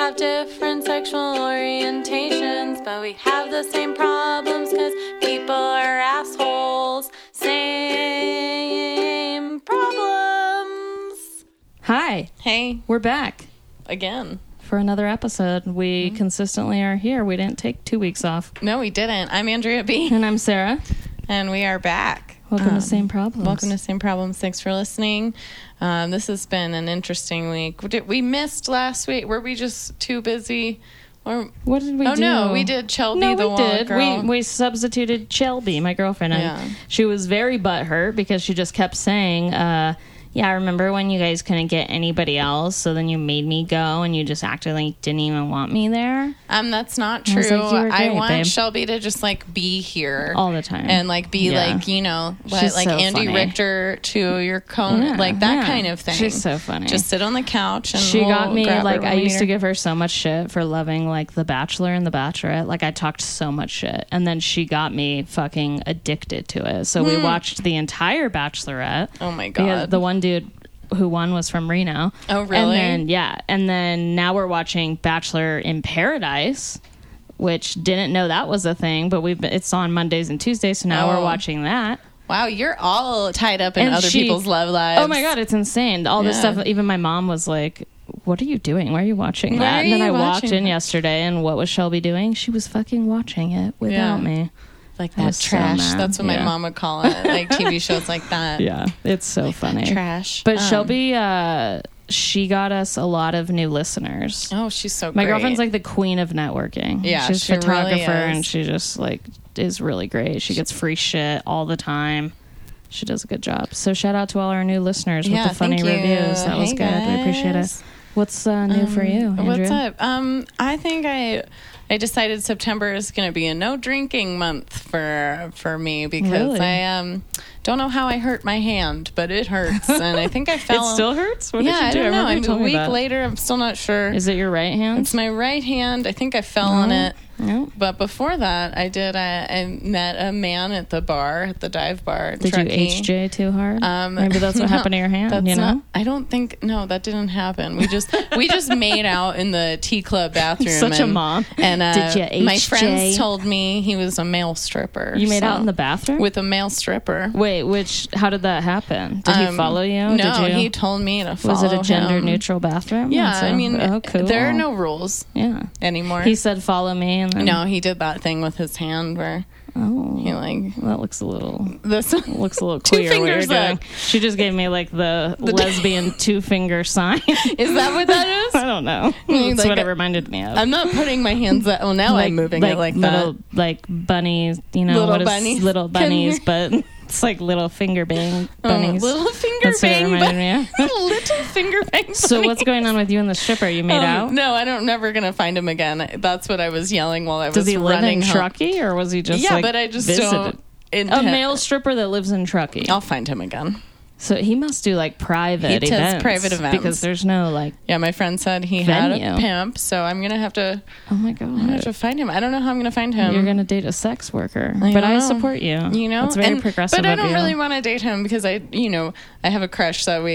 have different sexual orientations, but we have the same problems because people are assholes. Same problems. Hi. Hey. We're back. Again. For another episode. We consistently are here. We didn't take 2 weeks off. No, we didn't. I'm Andrea B. And I'm Sarah. And we are back. Welcome to Same Problems. Welcome to Same Problems. Thanks for listening. This has been an interesting week. We missed last week. Were we just too busy? Or what did we do? Oh, no. We did Shelby, the wall girl. We substituted Shelby, my girlfriend. And she was very butthurt because she just kept saying, yeah, I remember when you guys couldn't get anybody else, so then you made me go, and you just acted like you didn't even want me there. That's not true. I want Shelby to just, like, be here. All the time. And, like, be, like, you know, like so Andy funny. Richter to your Conan, like, that kind of thing. She's so funny. Just sit on the couch and she got me, like, I used to give her so much shit for loving, like, The Bachelor and The Bachelorette. Like, I talked so much shit. And then she got me fucking addicted to it. So we watched the entire Bachelorette. Oh, my God. The one dude who won was from Reno. Oh, really? And then now we're watching Bachelor in Paradise, which didn't know that was a thing, but it's on Mondays and Tuesdays, so now we're watching that. Wow, you're all tied up in other people's love lives. Oh my God, it's insane. All this stuff, even my mom was like, what are you doing? Why are you watching that? And then I walked in yesterday, and what was Shelby doing? She was fucking watching it without me. Like that trash. So that's what my mom would call it. Like TV shows like that. Yeah, it's so like funny. Trash. But Shelby, she got us a lot of new listeners. Oh, she's so great. My girlfriend's like the queen of networking. Yeah, she's a photographer, really and she just like is really great. She gets free shit all the time. She does a good job. So shout out to all our new listeners with the funny reviews. That was good. Guys. We appreciate it. What's new for you, Andrea? What's up? I think I decided September is going to be a no drinking month for me because I don't know how I hurt my hand, but it hurts, and I think I fell. It still hurts? What did you do? I don't know. A week later, I'm still not sure. Is it your right hand? It's my right hand. I think I fell on it. No. But before that, I met a man at the bar, at the dive bar. Did you HJ too hard? Maybe that's what happened to your hand. You know? I don't think. No, that didn't happen. We just made out in the T Club bathroom. Such a mom. And did you HJ? My friends told me he was a male stripper. You made out in the bathroom with a male stripper. Wait, how did that happen? Did he follow you? No, he told me to follow him. Was it a gender neutral bathroom? Yeah, I mean, cool. There are no rules. Anymore. He said follow me, and then no, he did that thing with his hand where he that looks a little queer. Two fingers up. She just gave me like the lesbian 2-finger sign. Is that what that is? I don't know. That's what it reminded me of. I'm not putting my hands up. Well, now I'm moving it like little, that. Like bunnies, you know, little bunnies, but it's like little finger bang bunnies. Little finger bang bunnies. Little finger bang bunnies. So what's going on with you and the stripper? You made out? No, I'm never going to find him again. That's what I was yelling while I was running. Does he live in Truckee, or was he just but I just visited? A male stripper that lives in Truckee. I'll find him again. So he must do like private events. Because there's no like my friend said he venue. had a pimp, so I'm gonna have to. Oh my God! I'm gonna have to find him. I don't know how I'm gonna find him. You're gonna date a sex worker, but I support you. You know, it's very progressive. But I don't really want to date him because I have a crush that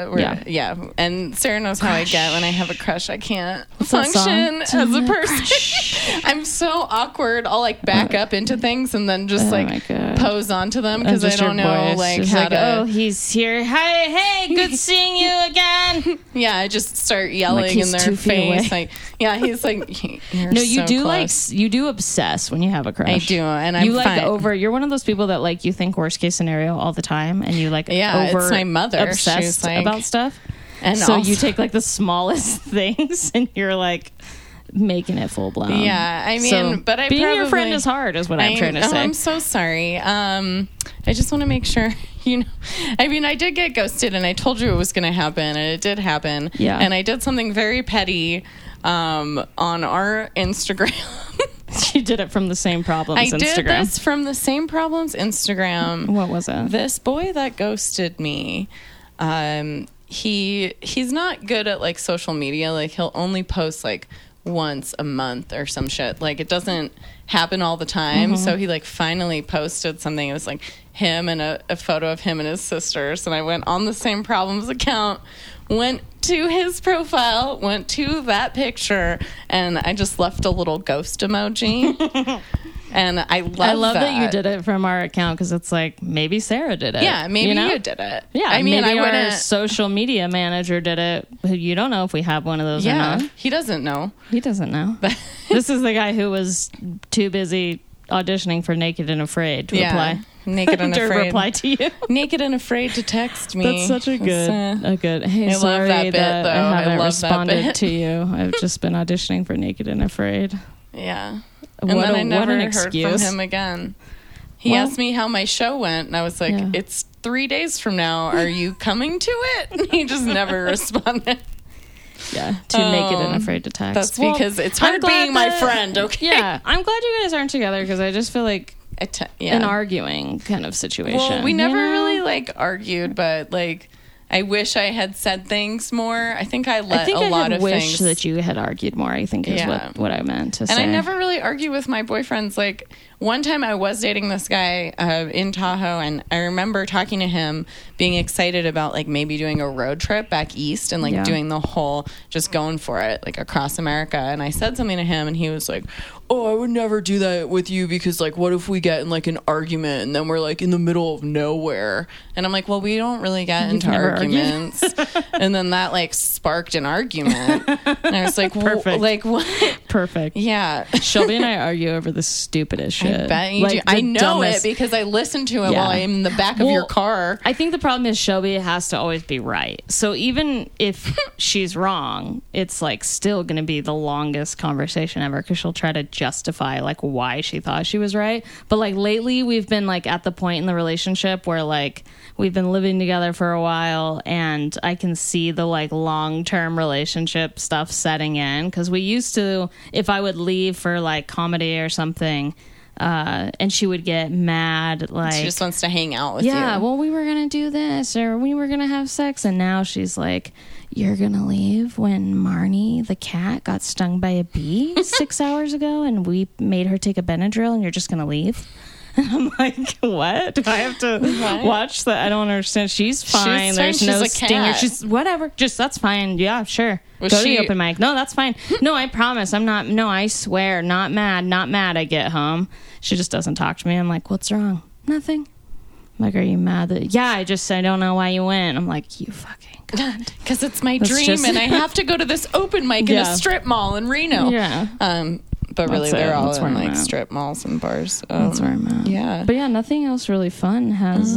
and Sarah knows how I get when I have a crush. I can't function as a person. I'm so awkward. I'll like back up into things and then just pose onto them because I don't know like how to. Oh, he's here. Hi, hey, good seeing you again. Yeah, I just start yelling in their face. He's like, no, you do close. You do obsess when you have a crush. I do, and I'm You're one of those people that like you think worst case scenario all the time, and you like it's my mother obsessed about stuff, and so you take like the smallest things, and you're like making it full blown. Yeah, I mean, but being your friend is hard, is what I'm trying to say. I'm so sorry. I just want to make sure. I mean, I did get ghosted, and I told you it was going to happen, and it did happen. Yeah, and I did something very petty on our Instagram. She did it from the Same Problems Instagram. I did this from the Same Problems Instagram. What was it? This boy that ghosted me. He's not good at like social media. Like he'll only post like once a month or some shit. Like it doesn't happen all the time. So he like finally posted something. It was like him and a photo of him and his sisters. And I went on the Same Problems account, went to his profile, went to that picture, and I just left a little ghost emoji. And I love that you did it from our account, because it's like, maybe Sarah did it. Yeah, maybe you did it. Yeah, I mean, maybe our social media manager did it. You don't know if we have one of those or not. He doesn't know. He doesn't know. This is the guy who was too busy auditioning for Naked and Afraid to reply. Naked and Afraid. reply to you. Naked and Afraid to text me. That's such a good. Hey, sorry love that bit, though. I haven't responded to you. I've just been auditioning for Naked and Afraid. Yeah. And then I never heard from him again. He asked me how my show went, and I was like, it's 3 days from now. Are you coming to it? And he just never responded. Yeah, too naked and afraid to text. That's because it's hard being my friend, okay? Yeah, I'm glad you guys aren't together, because I just feel like an arguing kind of situation. Well, we never really, like, argued, but, like, I wish I had said things more. I think I let a lot of wish things. That you had argued more, I think is what I meant to say. And I never really argue with my boyfriends. Like, one time I was dating this guy in Tahoe, and I remember talking to him, being excited about, like, maybe doing a road trip back east and, like, doing the whole, just going for it, like, across America. And I said something to him, and he was like, oh, I would never do that with you, because, like, what if we get in, like, an argument and then we're, like, in the middle of nowhere? And I'm like, well, we don't really get into arguments. And then that, like, sparked an argument. And I was like, perfect. Like, what? Perfect. Yeah. Shellby and I argue over the stupidest shit. I bet you do. I know it because I listen to it while I'm in the back of your car. I think the problem is Shellby has to always be right. So even if she's wrong, it's, like, still going to be the longest conversation ever, because she'll try to justify, like, why she thought she was right. But, like, lately we've been, like, at the point in the relationship where, like, we've been living together for a while, and I can see the, like, long-term relationship stuff setting in, because we used to, if I would leave for, like, comedy or something, and she would get mad, like, she just wants to hang out with you. Yeah, well, we were gonna do this, or we were gonna have sex, and now she's like, you're gonna leave when Marnie the cat got stung by a bee 6 hours ago, and we made her take a Benadryl, and you're just gonna leave? And I'm like, what? Do I have to watch that? I don't understand. She's fine. There's no stinger. She's whatever. Just, that's fine. Yeah, sure. Go to the open mic. No, that's fine. No, I promise. I'm not. No, I swear. Not mad. Not mad. I get home. She just doesn't talk to me. I'm like, what's wrong? Nothing. I'm like, are you mad that? Yeah, I don't know why you went. I'm like, you fucking God. Because it's my dream, and I have to go to this open mic in a strip mall in Reno. Yeah. But really, they're all in, like, strip malls and bars. That's where I'm at. Yeah. But yeah, nothing else really fun has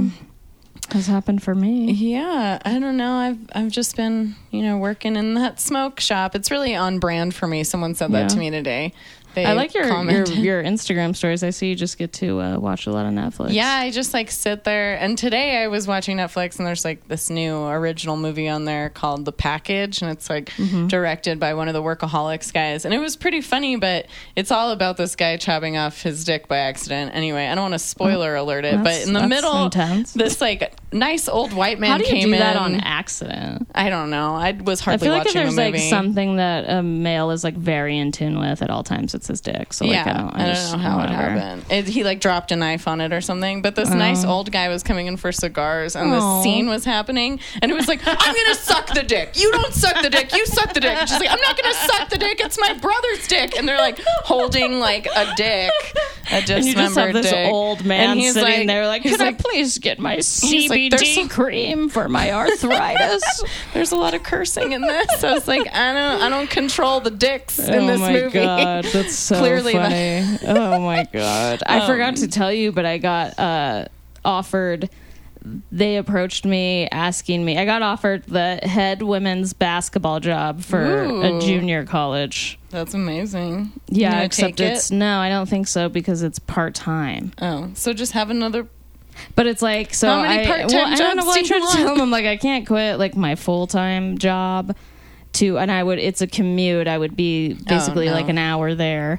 happened for me. Yeah, I don't know. I've just been, working in that smoke shop. It's really on brand for me. Someone said that to me today. I like your Instagram stories. I see you just get to watch a lot of Netflix. Yeah, I just, like, sit there. And today I was watching Netflix, and there's, like, this new original movie on there called The Package, and it's, like, directed by one of the Workaholics guys. And it was pretty funny, but it's all about this guy chopping off his dick by accident. Anyway, I don't want to spoiler alert it, but in the middle, this, like, nice old white man came in. How do you do that on accident? I don't know. I was hardly watching the movie. I feel like if there's, like, something that a male is, like, very in tune with at all times, it's his dick. So, like, I don't know how it happened. He, like, dropped a knife on it or something. But this nice old guy was coming in for cigars, and this scene was happening, and it was like, I'm gonna suck the dick. You don't suck the dick. You suck the dick. And she's like, I'm not gonna suck the dick. It's my brother's dick. And they're, like, holding, like, a dick, a dismembered dick. And you just have this old man sitting, like, there, like, could I please get my CBD cream for my arthritis? There's a lot of cursing in this. So it's like, I don't control the dicks in this movie. Oh my God, that's so funny. Oh my God. I forgot to tell you, but I got offered, they approached me asking me, I got offered the head women's basketball job for a junior college. That's amazing. Yeah, except no, I don't think so, because it's part-time. Oh, so just have another. But it's like, so how many part-time jobs I don't know what I'm trying to tell them. I'm like, I can't quit, like, my full-time job and it's a commute. I would be basically like an hour there.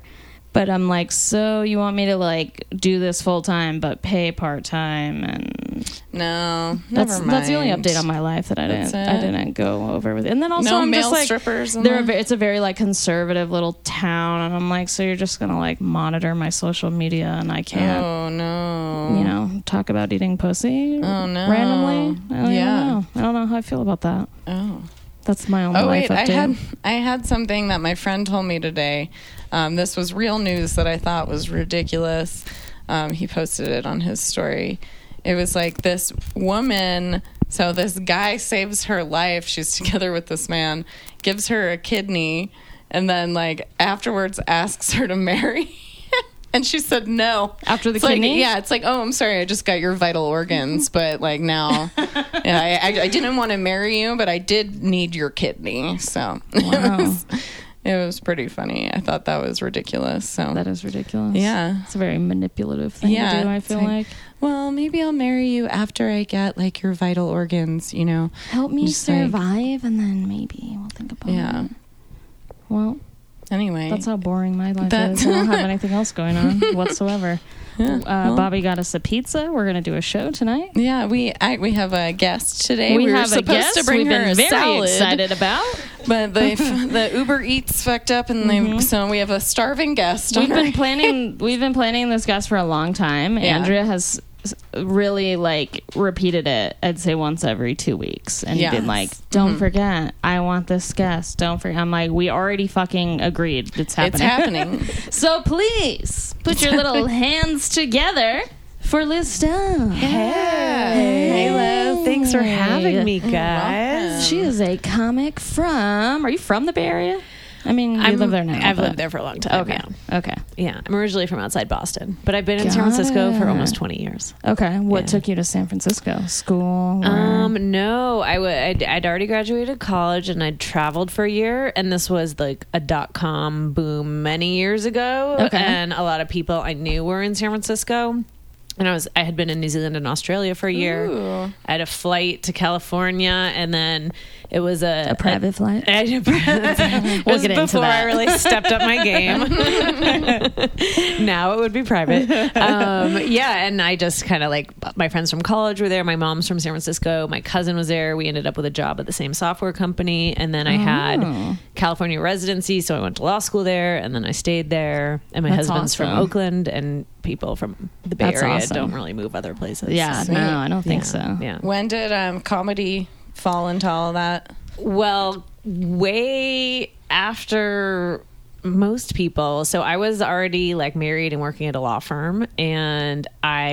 But I'm like, so you want me to like do this full time but pay part time? And no, never mind. That's the only update on my life that I didn't go over with. And then also I'm male just like, strippers. It's a very like conservative little town, and I'm like, so you're just gonna like monitor my social media, and I can't. Oh no. You know, talk about eating pussy. Oh no. Randomly. I don't know how I feel about that. Oh. That's my only life update. I had something that my friend told me today. This was real news that I thought was ridiculous. He posted it on his story. It was like this woman, so this guy saves her life. She's together with this man, gives her a kidney, and then like afterwards asks her to marry him. And she said no. After the kidney? Like, yeah, it's like, oh, I'm sorry, I just got your vital organs, but like now, I didn't want to marry you, but I did need your kidney. So wow. It was pretty funny. I thought that was ridiculous. So that is ridiculous. Yeah. It's a very manipulative thing to do, I feel like. Well, maybe I'll marry you after I get like your vital organs, you know. Help me survive, and then maybe we'll think about it. Well, anyway. That's how boring my life is. I don't have anything else going on whatsoever. Bobby got us a pizza. We're going to do a show tonight. Yeah, we have a guest today. We were supposed to bring her a very salad, excited about. But the Uber Eats fucked up, and so we have a starving guest. We've been planning this guest for a long time. Yeah. Andrea has really like repeated it, I'd say once every 2 weeks, and been like, don't forget, I want this guest, don't forget. I'm like, we already fucking agreed, it's happening. So please put your little hands together for Liz Stone. Hey Liz, thanks for having me, guys. She is a comic are you from the Bay Area? I mean, you live there now. I've lived there for a long time. Okay. Yeah, I'm originally from outside Boston, but I've been in San Francisco for almost 20 years. Okay. What took you to San Francisco? School? No, I'd already graduated college, and I'd traveled for a year, and this was like a .com boom many years ago. Okay. And a lot of people I knew were in San Francisco. And I had been in New Zealand and Australia for a year. Ooh. I had a flight to California, and then it was a private flight. It was before I really stepped up my game. Now it would be private. And I just kind of like, my friends from college were there. My mom's from San Francisco. My cousin was there. We ended up with a job at the same software company, and then I had California residency, so I went to law school there, and then I stayed there. And my husband's from Oakland, and people from the Bay Area don't really move other places. Yeah, no, I don't think so. Yeah. When did comedy fall into all of that? Well, way after most people. So I was already like married and working at a law firm, and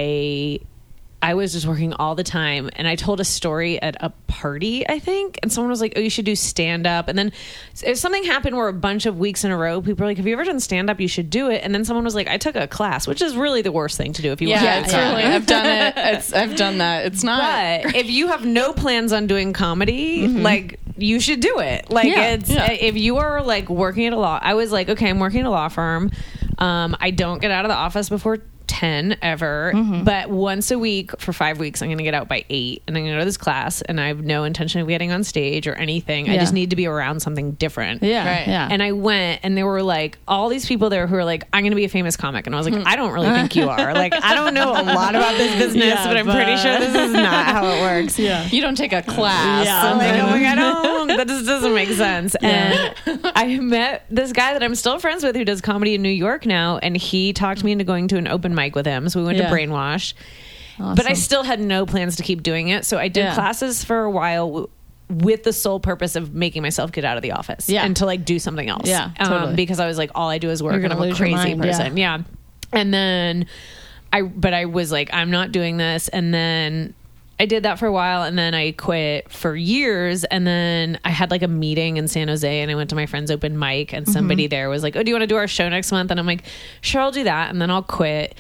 I was just working all the time, and I told a story at a party, I think, and someone was like, oh, you should do stand-up. And then if something happened where a bunch of weeks in a row, people were like, have you ever done stand-up? You should do it. And then someone was like, I took a class, which is really the worst thing to do if you want to do really. I've done it. I've done that. It's not. But if you have no plans on doing comedy, like, you should do it. Like, if you are like working at a law, I was like, okay, I'm working at a law firm. I don't get out of the office before 10 ever, but once a week for 5 weeks, I'm going to get out by 8, and I'm going to go to this class, and I have no intention of getting on stage or anything. I just need to be around something different. And I went, and there were like all these people there who were like, I'm going to be a famous comic, and I was like, I don't really think you are. Like, I don't know a lot about this business, but I'm pretty sure this is not how it works. You don't take a class. I'm like, oh my god, that just doesn't make sense. And I met this guy that I'm still friends with who does comedy in New York now, and he talked me into going to an open mic with him, so we went to Brainwash. Awesome. But I still had no plans to keep doing it, so I did classes for a while with the sole purpose of making myself get out of the office and to like do something else. Totally. Because I was like, all I do is work, and I'm a crazy person. And then I was like, I'm not doing this. And then I did that for a while, and then I quit for years, and then I had like a meeting in San Jose, and I went to my friend's open mic, and somebody there was like, oh, do you want to do our show next month? And I'm like, sure, I'll do that, and then I'll quit.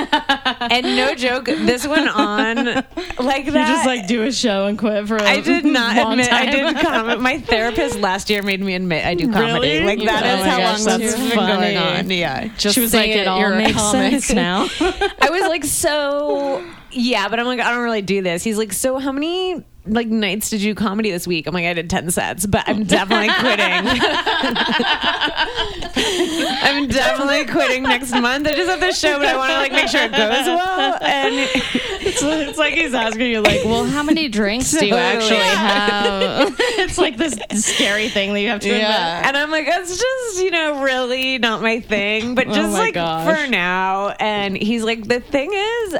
And no joke, this went on like that. You just like do a show and quit for I did not admit time. I did comedy. My therapist last year made me admit I do comedy. Really? Like that is how long this has been going on. Yeah. Just she was like, it all makes sense now. I was like, so... Yeah, but I'm like, I don't really do this. He's like, so how many like nights did you do comedy this week? I'm like, I did 10 sets, but I'm definitely quitting. I'm definitely quitting next month. I just have this show, but I want to like make sure it goes well. And it's like he's asking you, like, well, how many drinks do you actually have? It's like this scary thing that you have to admit. And I'm like, it's just, really not my thing, but just for now. And he's like, the thing is,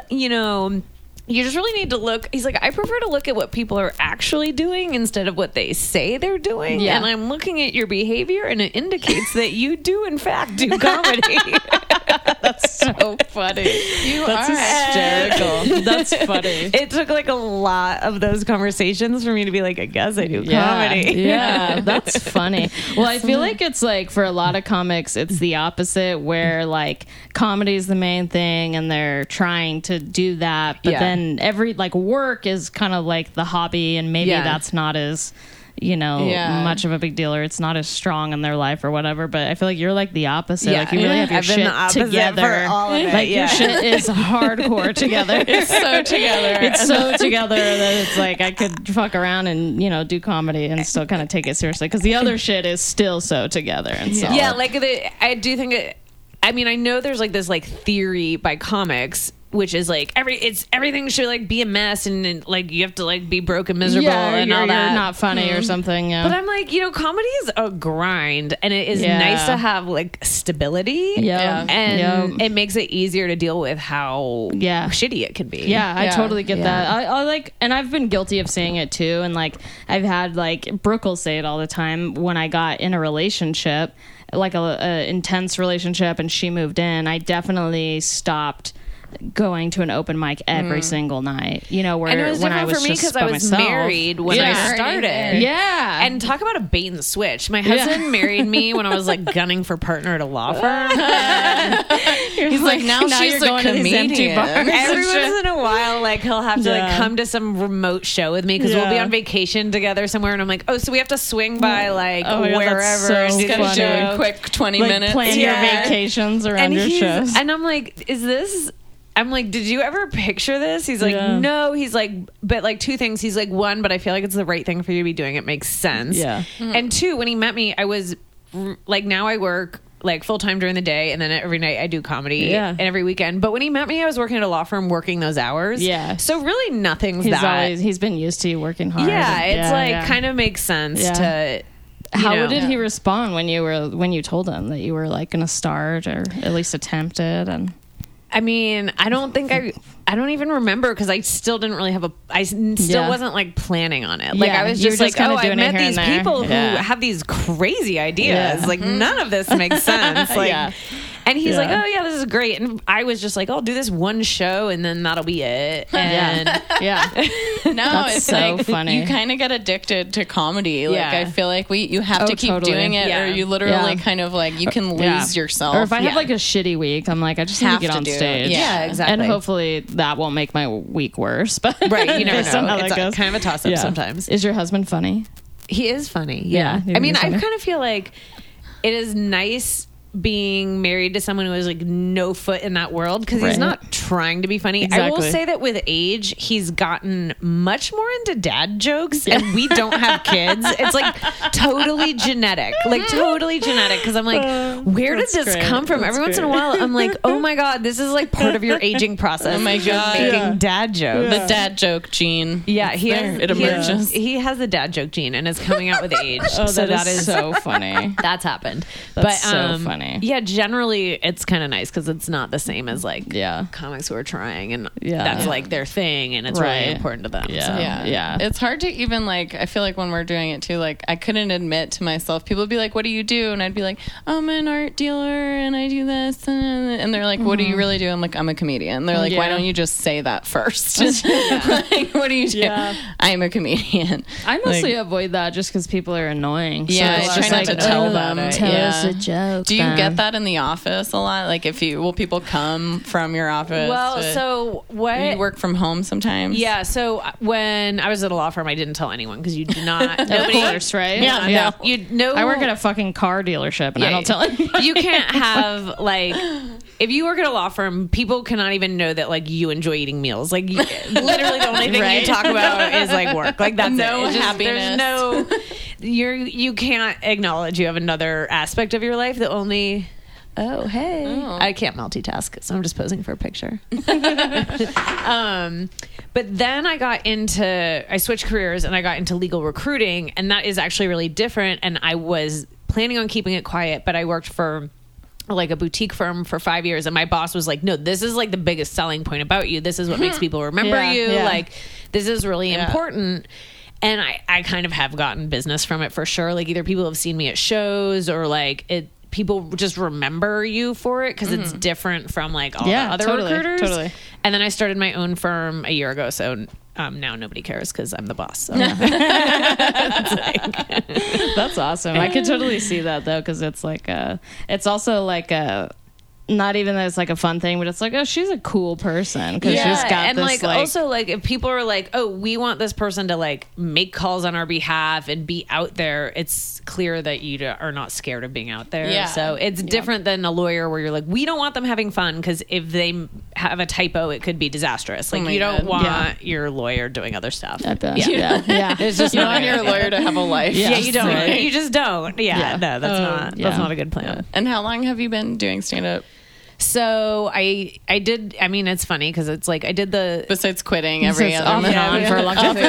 you just really need to look. He's like, I prefer to look at what people are actually doing instead of what they say they're doing. Yeah. And I'm looking at your behavior, and it indicates that you do, in fact, do comedy. That's so funny. That's hysterical. That's funny. It took like a lot of those conversations for me to be like, I guess I do comedy. Yeah, that's funny. Well, I feel like it's like for a lot of comics, it's the opposite, where like comedy is the main thing and they're trying to do that. But then every like work is kind of like the hobby, and maybe that's not as much of a big deal, or it's not as strong in their life or whatever. But I feel like you're like the opposite. Like you really have your shit together. For all of it. Like your shit is hardcore together. It's so together. It's so together that it's like I could fuck around and do comedy and still kind of take it seriously, because the other shit is still so together and so like I do think I know there's like this like theory by comics, which is like everything should like be a mess, and like you have to like be broke and miserable and all that. You're not funny or something. Yeah. But I'm like, comedy is a grind, and it is nice to have like stability. Yeah. And it makes it easier to deal with how shitty it can be. Yeah, I totally get that. I like, and I've been guilty of saying it too. And like I've had like Brooke will say it all the time when I got in a relationship, like a intense relationship, and she moved in. I definitely stopped going to an open mic every single night, where and it was when I was for me just because I was married when I started. Yeah. And talk about a bait and switch. My husband married me when I was like gunning for partner at a law firm. He's like, now she's a comedian. Every once in a while, like he'll have to like come to some remote show with me because we'll be on vacation together somewhere, and I'm like, oh, so we have to swing by like wherever so and do a quick 20 minutes. Plan your vacations around your shows. And I'm like, is this? I'm like, did you ever picture this? He's like, no. He's like, but like two things. He's like, one, but I feel like it's the right thing for you to be doing. It makes sense. Yeah. Mm-hmm. And two, when he met me, I was like, now I work like full time during the day, and then every night I do comedy and every weekend. But when he met me, I was working at a law firm working those hours. Yeah. So really nothing's he's been used to you working hard. Yeah. It's kind of makes sense to... How did he respond when you told him that you were like going to start, or at least attempt it? And I mean, I don't even remember, because I still didn't really I still wasn't like planning on it. Like I was just like, oh, I met these people who have these crazy ideas. Like none of this makes sense. Like, and he's like, oh yeah, this is great. And I was just like, I'll do this one show and then that'll be it. And no, that's it's so like funny. You kind of get addicted to comedy. Like I feel like you have to keep doing it, or you literally kind of like you can lose yourself. Or if I have like a shitty week, I'm like, I just need to get on stage. Yeah, exactly. And hopefully that won't make my week worse. But right, you never know. It's kind of a toss up sometimes. Is your husband funny? He is funny. Yeah. I mean, I kind of feel like it is nice being married to someone who has like no foot in that world, because he's not trying to be funny. Exactly. I will say that with age, he's gotten much more into dad jokes, and we don't have kids. It's like totally genetic, because I'm like, where did this come from? Every once in a while, I'm like, oh my God, this is like part of your aging process. Oh my God, making dad jokes. The dad joke gene. Yeah, it emerges. He has the dad joke gene, and it's coming out with age. So that is so funny. That's happened. That's so funny. Yeah, generally it's kind of nice because it's not the same as like comics who are trying, and that's like their thing, and it's really important to them. Yeah. It's hard to even like, I feel like when we're doing it too, like I couldn't admit to myself, people would be like, what do you do? And I'd be like, I'm an art dealer and I do this, and they're like, what do you really do? I'm like, I'm a comedian. They're like, why don't you just say that first? Like, what do you do? I'm a comedian. I mostly avoid that just because people are annoying. Yeah, so I try not to tell them. Tell us a joke. Do you get that in the office a lot? Like, will people come from your office? Well, so what? You work from home sometimes? Yeah. So when I was at a law firm, I didn't tell anyone, because you do not. Of course, right? Yeah. You know, I work at a fucking car dealership, and I don't tell anyone. You can't have like. If you work at a law firm, people cannot even know that like you enjoy eating meals. Like literally the only thing you talk about is like work. Like that's no it. Happiness. There's no. You can't acknowledge you have another aspect of your life that only oh, hey. Oh. I can't multitask, so I'm just posing for a picture. But then I switched careers and I got into legal recruiting, and that is actually really different. And I was planning on keeping it quiet, but I worked for like a boutique firm for 5 years, and my boss was like, no, this is like the biggest selling point about you. This is what makes people remember you. Yeah. Like, this is really important. And I kind of have gotten business from it for sure. Like, either people have seen me at shows, or like people just remember you for it because it's different from like all the other recruiters. Totally. And then I started my own firm a year ago. So now nobody cares because I'm the boss. So. That's awesome. I could totally see that though, because it's like it's also like not even that it's like a fun thing, but it's like, oh, she's a cool person because she's got and this, like also like if people are like, oh, we want this person to like make calls on our behalf and be out there, it's clear that you are not scared of being out there. Yeah. So it's different than a lawyer where you're like, we don't want them having fun because if they have a typo, it could be disastrous. Like, you don't want your lawyer doing other stuff. I bet. Yeah. It's just you want your lawyer to have a life. Yeah, you don't. Right. You just don't. Yeah. No, that's not a good plan. Yeah. And how long have you been doing stand-up? So I did. I mean, it's funny because it's like I did the besides quitting every other month for a long time.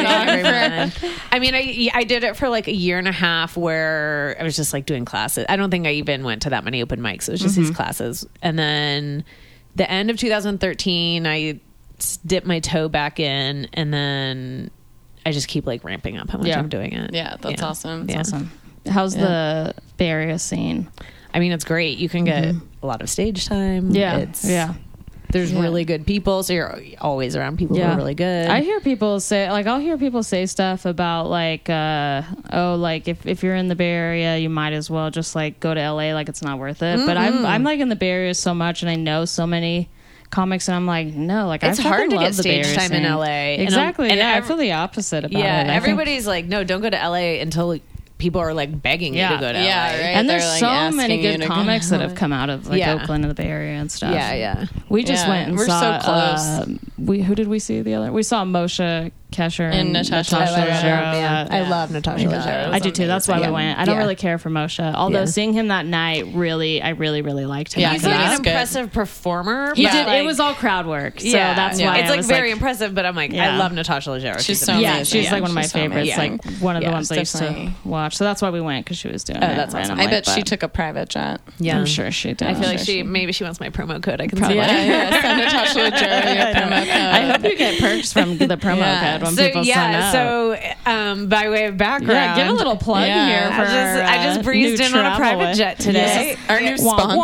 I mean, I did it for like a year and a half where I was just like doing classes. I don't think I even went to that many open mics. It was just these classes, and then the end of 2013, I dipped my toe back in, and then I just keep like ramping up how much I'm doing it. Yeah, that's awesome. That's awesome. How's the Bay Area scene? I mean, it's great. You can get a lot of stage time. There's really good people, so you're always around people who are really good. I hear people say, like, I'll hear people say stuff about like, like if you're in the Bay Area, you might as well just like go to LA, like it's not worth it. But I'm like in the Bay Area so much, and I know so many comics, and I'm like, no, like it's hard to get stage time in LA. Exactly. And I feel the opposite about it. Everybody's like, no, don't go to LA until people are like begging you to go to LA. Yeah, right. And there's like so many good comics that have come out of like Oakland and the Bay Area and stuff. Yeah. We just went and saw. So close. Who did we see the other? We saw Moshe Kasher and Natasha Leggero. I love Natasha Leggero. I do too. That's why we went. I don't really care for Moshe, although seeing him that night, I really liked him. Yeah, he's like an impressive performer. He did. It was all crowd work, so that's why it's like very impressive. But I'm like, I love Natasha Leggero. She's so amazing. She's like one of my favorites. Like one of the ones I used to watch. So that's why we went, because she was doing it. That's awesome. I bet she took a private jet. Yeah, I'm sure she did. I feel like maybe she wants my promo code. I can see that. Send Natasha Leggero your promo code. I hope you get perks from the promo code when people sign up. So, by way of background, give a little plug here. For I just breezed in on a private jet today. Yes. Our new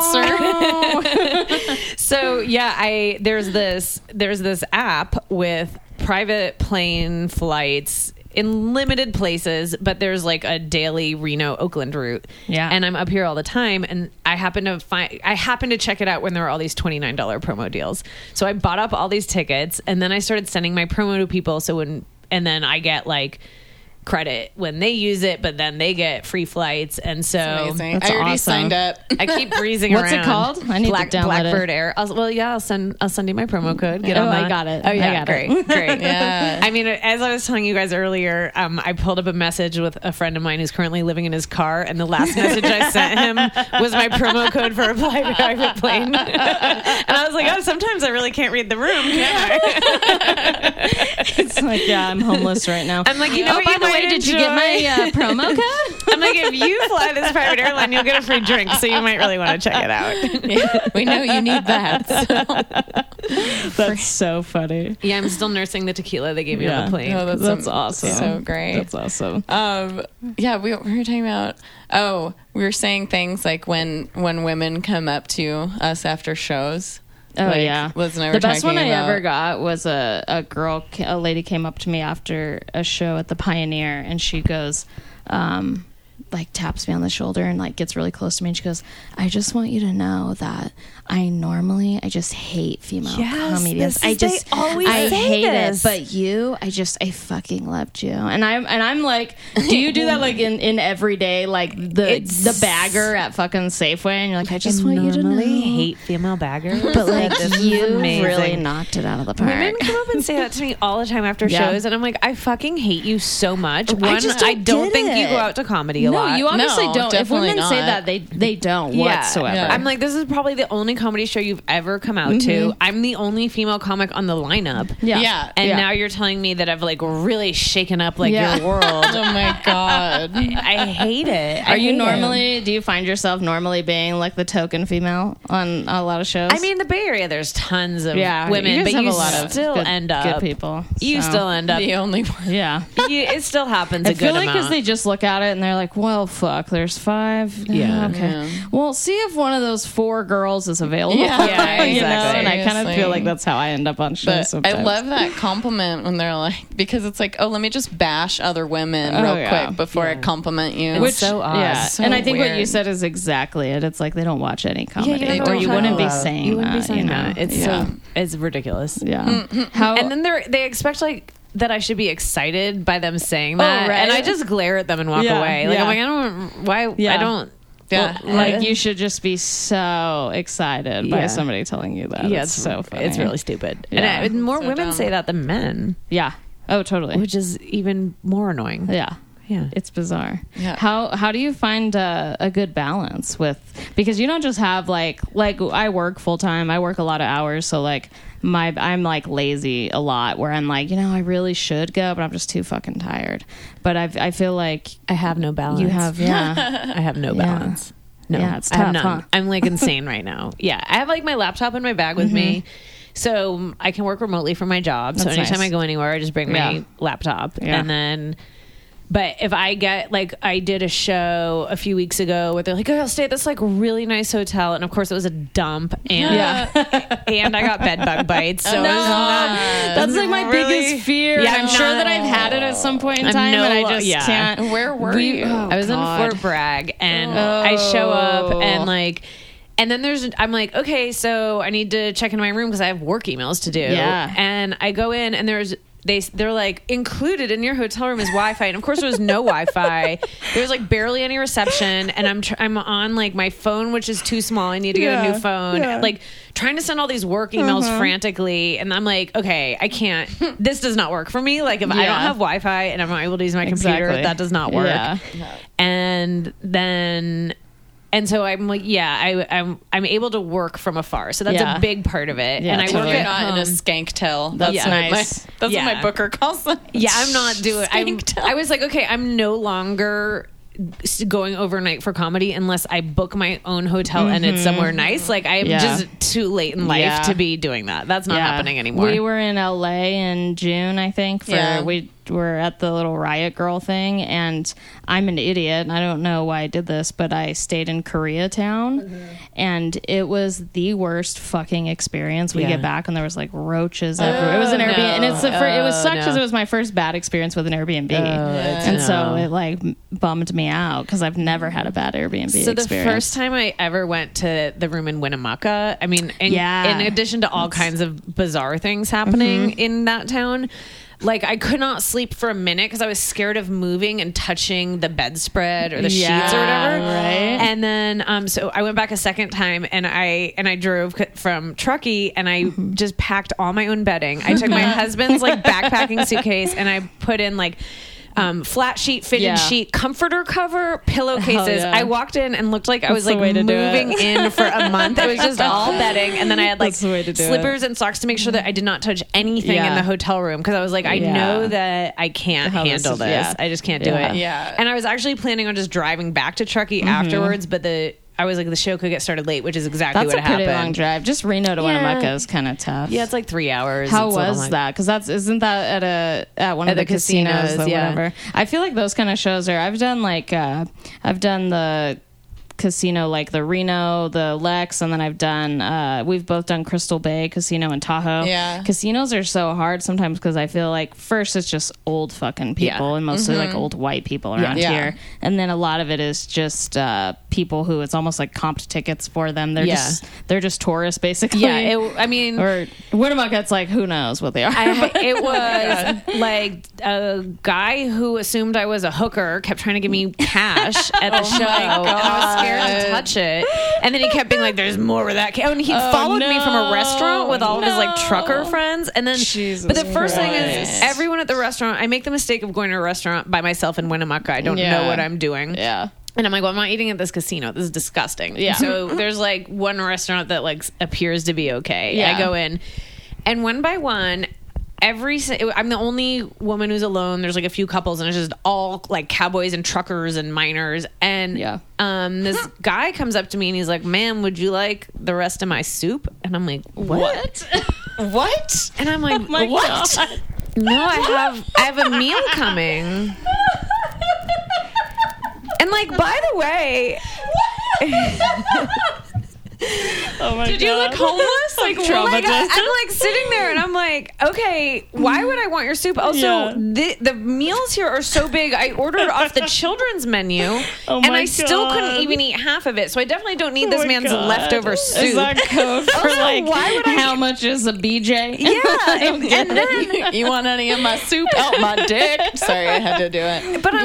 sponsor. So there's this app with private plane flights in limited places, but there's like a daily Reno Oakland route. Yeah. And I'm up here all the time, and I happen to check it out when there were all these $29 promo deals. So I bought up all these tickets, and then I started sending my promo to people. And then I get like credit when they use it, but then they get free flights, and so I already signed up. I keep breezing around. What's it called? I need to download Blackbird it. Air. I'll send you my promo code. Get on that. I got it. Oh yeah, great. Yeah. I mean, as I was telling you guys earlier, I pulled up a message with a friend of mine who's currently living in his car, and the last message I sent him was my promo code for a private plane. And I was like, oh, sometimes I really can't read the room, can I? It's like, I'm homeless right now. I'm like, what by the way, did you get my promo code? I'm like, if you fly this private airline, you'll get a free drink, so you might really want to check it out. We know you need that. So. That's so funny. Yeah, I'm still nursing the tequila they gave me on the plane. Oh, that's awesome. So great. That's awesome. We were talking about. We were saying things like when women come up to us after shows. Oh, like, yeah. Liz and I were the best one I about. ever got was a lady came up to me after a show at the Pioneer, and she goes, like taps me on the shoulder and like gets really close to me, and she goes, I just want you to know that I just hate female comedians. I hate it, but you, I fucking loved you. And I'm like, do you do that like in everyday, like the bagger at fucking Safeway, and you're like, I just want you to know. I hate female baggers, but like you really knocked it out of the park. Women come up and say that to me all the time after shows, and I'm like, I fucking hate you so much. One, I don't think you go out to comedy a lot. lot. No, you obviously don't. If women not. say that, they don't whatsoever. Yeah. I'm like, this is probably the only comedy show you've ever come out to. I'm the only female comic on the lineup. Yeah. And now you're telling me that I've like really shaken up like your world. Oh my God. I hate it. Are you normally, do you find yourself normally being like the token female on a lot of shows? I mean, the Bay Area, there's tons of women, women, but have you a lot of still good, end up good people. You so. still end up the only one. Yeah. It still happens I a good feel like amount. because they just look at it and they're like, well, fuck, there's 5. Yeah. Okay. Well, see if one of those 4 girls is available. Yeah, you know? exactly. And I kind of feel like that's how I end up on shows But sometimes. I love that compliment when they're like, because it's like, oh, let me just bash other women real quick before I compliment you. Which so odd. Yeah. So and I think what weird. you said is exactly it. It's like they don't watch any comedy, you don't or you know wouldn't be about. saying You wouldn't be that. saying you know? that. It's so it's ridiculous. Yeah. How And then they expect like that I should be excited by them saying that, right. and I just glare at them and walk away. Like I'm like, I don't. Why? Yeah. I don't. Yeah. like you should just be so excited by somebody telling you that. Yeah, it's so funny. It's really stupid. Yeah. And more So women dumb. say that than men, Yeah. Oh, totally. which is even more annoying. Yeah. Yeah. It's bizarre. Yeah. How do you find a good balance with, because you don't just have like I work full time. I work a lot of hours, so like I'm like lazy a lot where I'm like, I really should go, but I'm just too fucking tired. But I feel like I have no balance. you have I have no balance. No, Yeah, it's I have tough, none. huh? I'm like insane right now. Yeah, I have like my laptop in my bag with me, so I can work remotely from my job. So That's anytime nice. I go anywhere, I just bring my Yeah. laptop, Yeah. and then. But if I get like, I did a show a few weeks ago where they're like, "Oh, I'll stay at this like really nice hotel," and of course it was a dump, and and I got bed bug bites. So it was not, That's like my biggest fear. Yeah, I'm sure that I've had it at some point in I'm time, no and I lo- just yeah. can't. Where were you? I was in Fort Bragg, and I show up and like. And then I'm like, okay, so I need to check into my room because I have work emails to do. Yeah. And I go in and they're like, included in your hotel room is Wi-Fi. And of course there was no Wi-Fi. There was like barely any reception. And I'm on like my phone, which is too small. I need to get a new phone. Like trying to send all these work emails frantically. And I'm like, okay, I can't, this does not work for me. Like if I don't have Wi-Fi and I'm not able to use my computer, that does not work. Yeah. And so I'm like, I'm able to work from afar. So that's a big part of it. Yeah, and I totally. work You're at not home. in a skank-tail. That's what nice. that's what my booker calls them. Yeah, I'm not doing. Skank-tail. I was like, okay, I'm no longer going overnight for comedy unless I book my own hotel and it's somewhere nice. Like I'm just too late in life to be doing that. That's not happening anymore. We were in LA in June, I think. We were at the little Riot Girl thing, and I'm an idiot, and I don't know why I did this, but I stayed in Koreatown, and it was the worst fucking experience. We get back, and there was like roaches everywhere. It was an Airbnb, and it was sucked because it was my first bad experience with an Airbnb, and so it like bummed me out because I've never had a bad Airbnb So experience. the first time I ever went to the room in Winnemucca, I mean, in addition to all kinds of bizarre things happening in that town, like I could not sleep for a minute because I was scared of moving and touching the bedspread or the sheets or whatever. Right. And then so I went back a second time and I drove from Truckee and I just packed all my own bedding. I took my husband's like backpacking suitcase and I put in like flat sheet, fitted sheet, comforter cover, pillowcases. I walked in and looked like I was like moving in for a month. It was just all bedding, and then I had like slippers and socks to make sure that I did not touch anything in the hotel room because I was like, I know that I can't handle this. I just can't do it. Yeah. And I was actually planning on just driving back to Truckee afterwards, but I was like, the show could get started late, which is exactly what happened. That's a pretty long drive. Just Reno to Winnemucca is kind of tough. Yeah, it's like 3 hours. How was that? Because isn't that at one of the casinos or whatever? I feel like those kind of shows are. I've done the casino, like the Reno, the Lex, and then we've both done Crystal Bay Casino in Tahoe. Yeah. Casinos are so hard sometimes because I feel like first it's just old fucking people and mostly like old white people around here. And then a lot of it is just people who it's almost like comped tickets for them. They're just tourists basically. Yeah, or Winnemucca, it's like who knows what they are. It was like a guy who assumed I was a hooker kept trying to give me cash at the show, and I was scared to touch it. And then he kept being like, there's more where that came. And he followed me from a restaurant with all of his like trucker friends. And then, but the first thing is, everyone at the restaurant, I make the mistake of going to a restaurant by myself in Winnemucca. I don't know what I'm doing. Yeah. And I'm like, well, I'm not eating at this casino. This is disgusting. Yeah. So there's like one restaurant that like appears to be okay. Yeah. I go in, and one by one, I'm the only woman who's alone. There's like a few couples, and it's just all like cowboys and truckers and miners. And this guy comes up to me and he's like, "Ma'am, would you like the rest of my soup?" And I'm like, "What? What?" And I'm like, "What? God. No, I have a meal coming." And like, by the way, oh my did God. You look homeless? Like, I'm like sitting there and I'm like, okay, why would I want your soup? Also, the meals here are so big. I ordered off the children's menu and I still couldn't even eat half of it. So I definitely don't need this man's leftover soup. Is that code for like, why would how much is a BJ? Yeah. and then you want any of my soup out my dick? Sorry, I had to do it. But I'm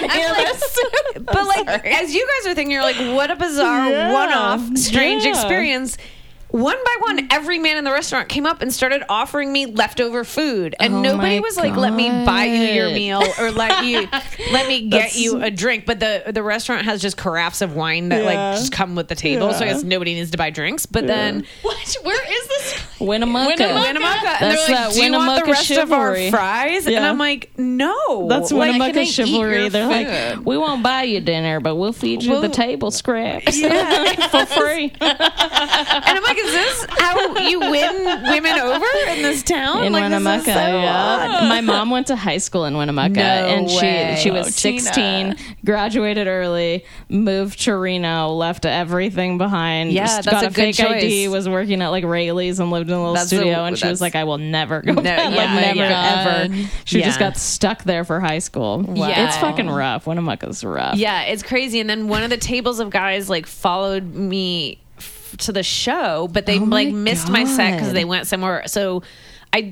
like, as you guys are thinking, you're like, what a bizarre one-off strange experience. One by one, every man in the restaurant came up and started offering me leftover food, and nobody was like, "Let me buy you your meal" or let me get you a drink. But the restaurant has just carafes of wine that like just come with the table, so I guess nobody needs to buy drinks. But then what? Where is this? Winnemucca. And they're like, "Do you want the rest chivalry of our fries?" And I'm like, "No." That's Winnemucca chivalry. They're like, "We won't buy you dinner, but we'll feed you the table scraps for free." And I'm like, is this how you win women over in this town? In like, Winnemucca, this is so odd. My mom went to high school in Winnemucca, and she was 16, graduated early, moved to Reno, left everything behind. Yeah, that's got a a good fake choice. ID, was working at like Rayleigh's and lived in a little studio, and she was like, I will never go back. Never, ever. She just got stuck there for high school. Wow. It's fucking rough. Winnemucca's rough. Yeah, it's crazy. And then one of the tables of guys like followed me to the show, but they missed my set because they went somewhere. So I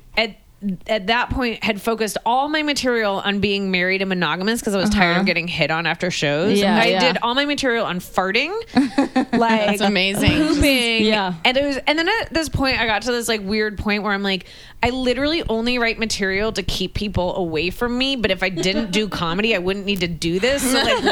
at that point had focused all my material on being married and monogamous because I was tired of getting hit on after shows. I did all my material on farting, like that's amazing, pooping, and then at this point I got to this like weird point where I'm like, I literally only write material to keep people away from me, but if I didn't do comedy, I wouldn't need to do this. So like,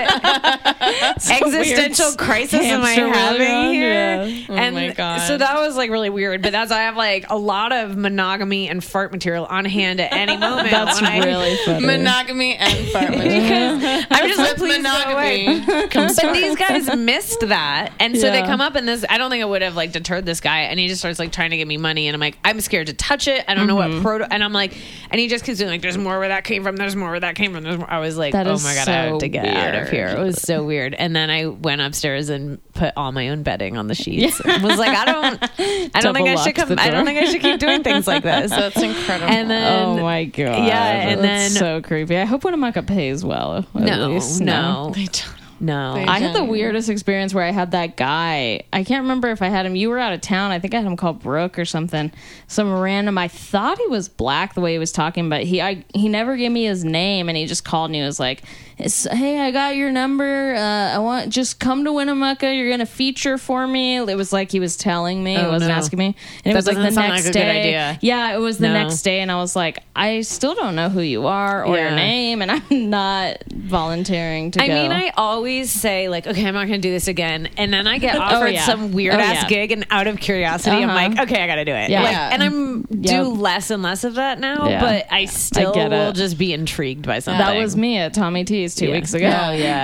what existential crisis am I having here? Yeah. Oh my God. So that was like really weird. But I have like a lot of monogamy and fart material on hand at any moment. That's really funny. Monogamy and fart material. Because I'm just like, please monogamy. But these guys missed that, and so they come up and this. I don't think it would have like deterred this guy, and he just starts like trying to give me money, and I'm like, I'm scared to touch it. I don't know what and I'm like, and he just keeps doing like, there's more where that came from. There's more where that came from. There's more. I was like, oh my God, I have to get out of here. It was so weird. And then I went upstairs and put all my own bedding on the sheets. I was like, I don't think I should come. I don't think I should keep doing things like this. That's incredible. And then, oh my God, and then so creepy. I hope Winnemucca pays well. No, they don't. No. I had the weirdest experience where I had that guy. I can't remember if I had him. You were out of town. I think I had him called Brooke or something. Some random. I thought he was black the way he was talking, but he never gave me his name, and he just called and he was like, hey, I got your number. I want just come to Winnemucca. You're gonna feature for me. It was like he was telling me. He wasn't asking me. And it was like the next day. Yeah, it was the next day, and I was like, I still don't know who you are or your name, and I'm not volunteering to go. I mean, I always say like, okay, I'm not going to do this again, and then I get offered some weird ass gig, and out of curiosity, I'm like, okay, I got to do it. And I'm do less and less of that now, but I still will just be intrigued by something. That was me at Tommy T's 2 weeks ago.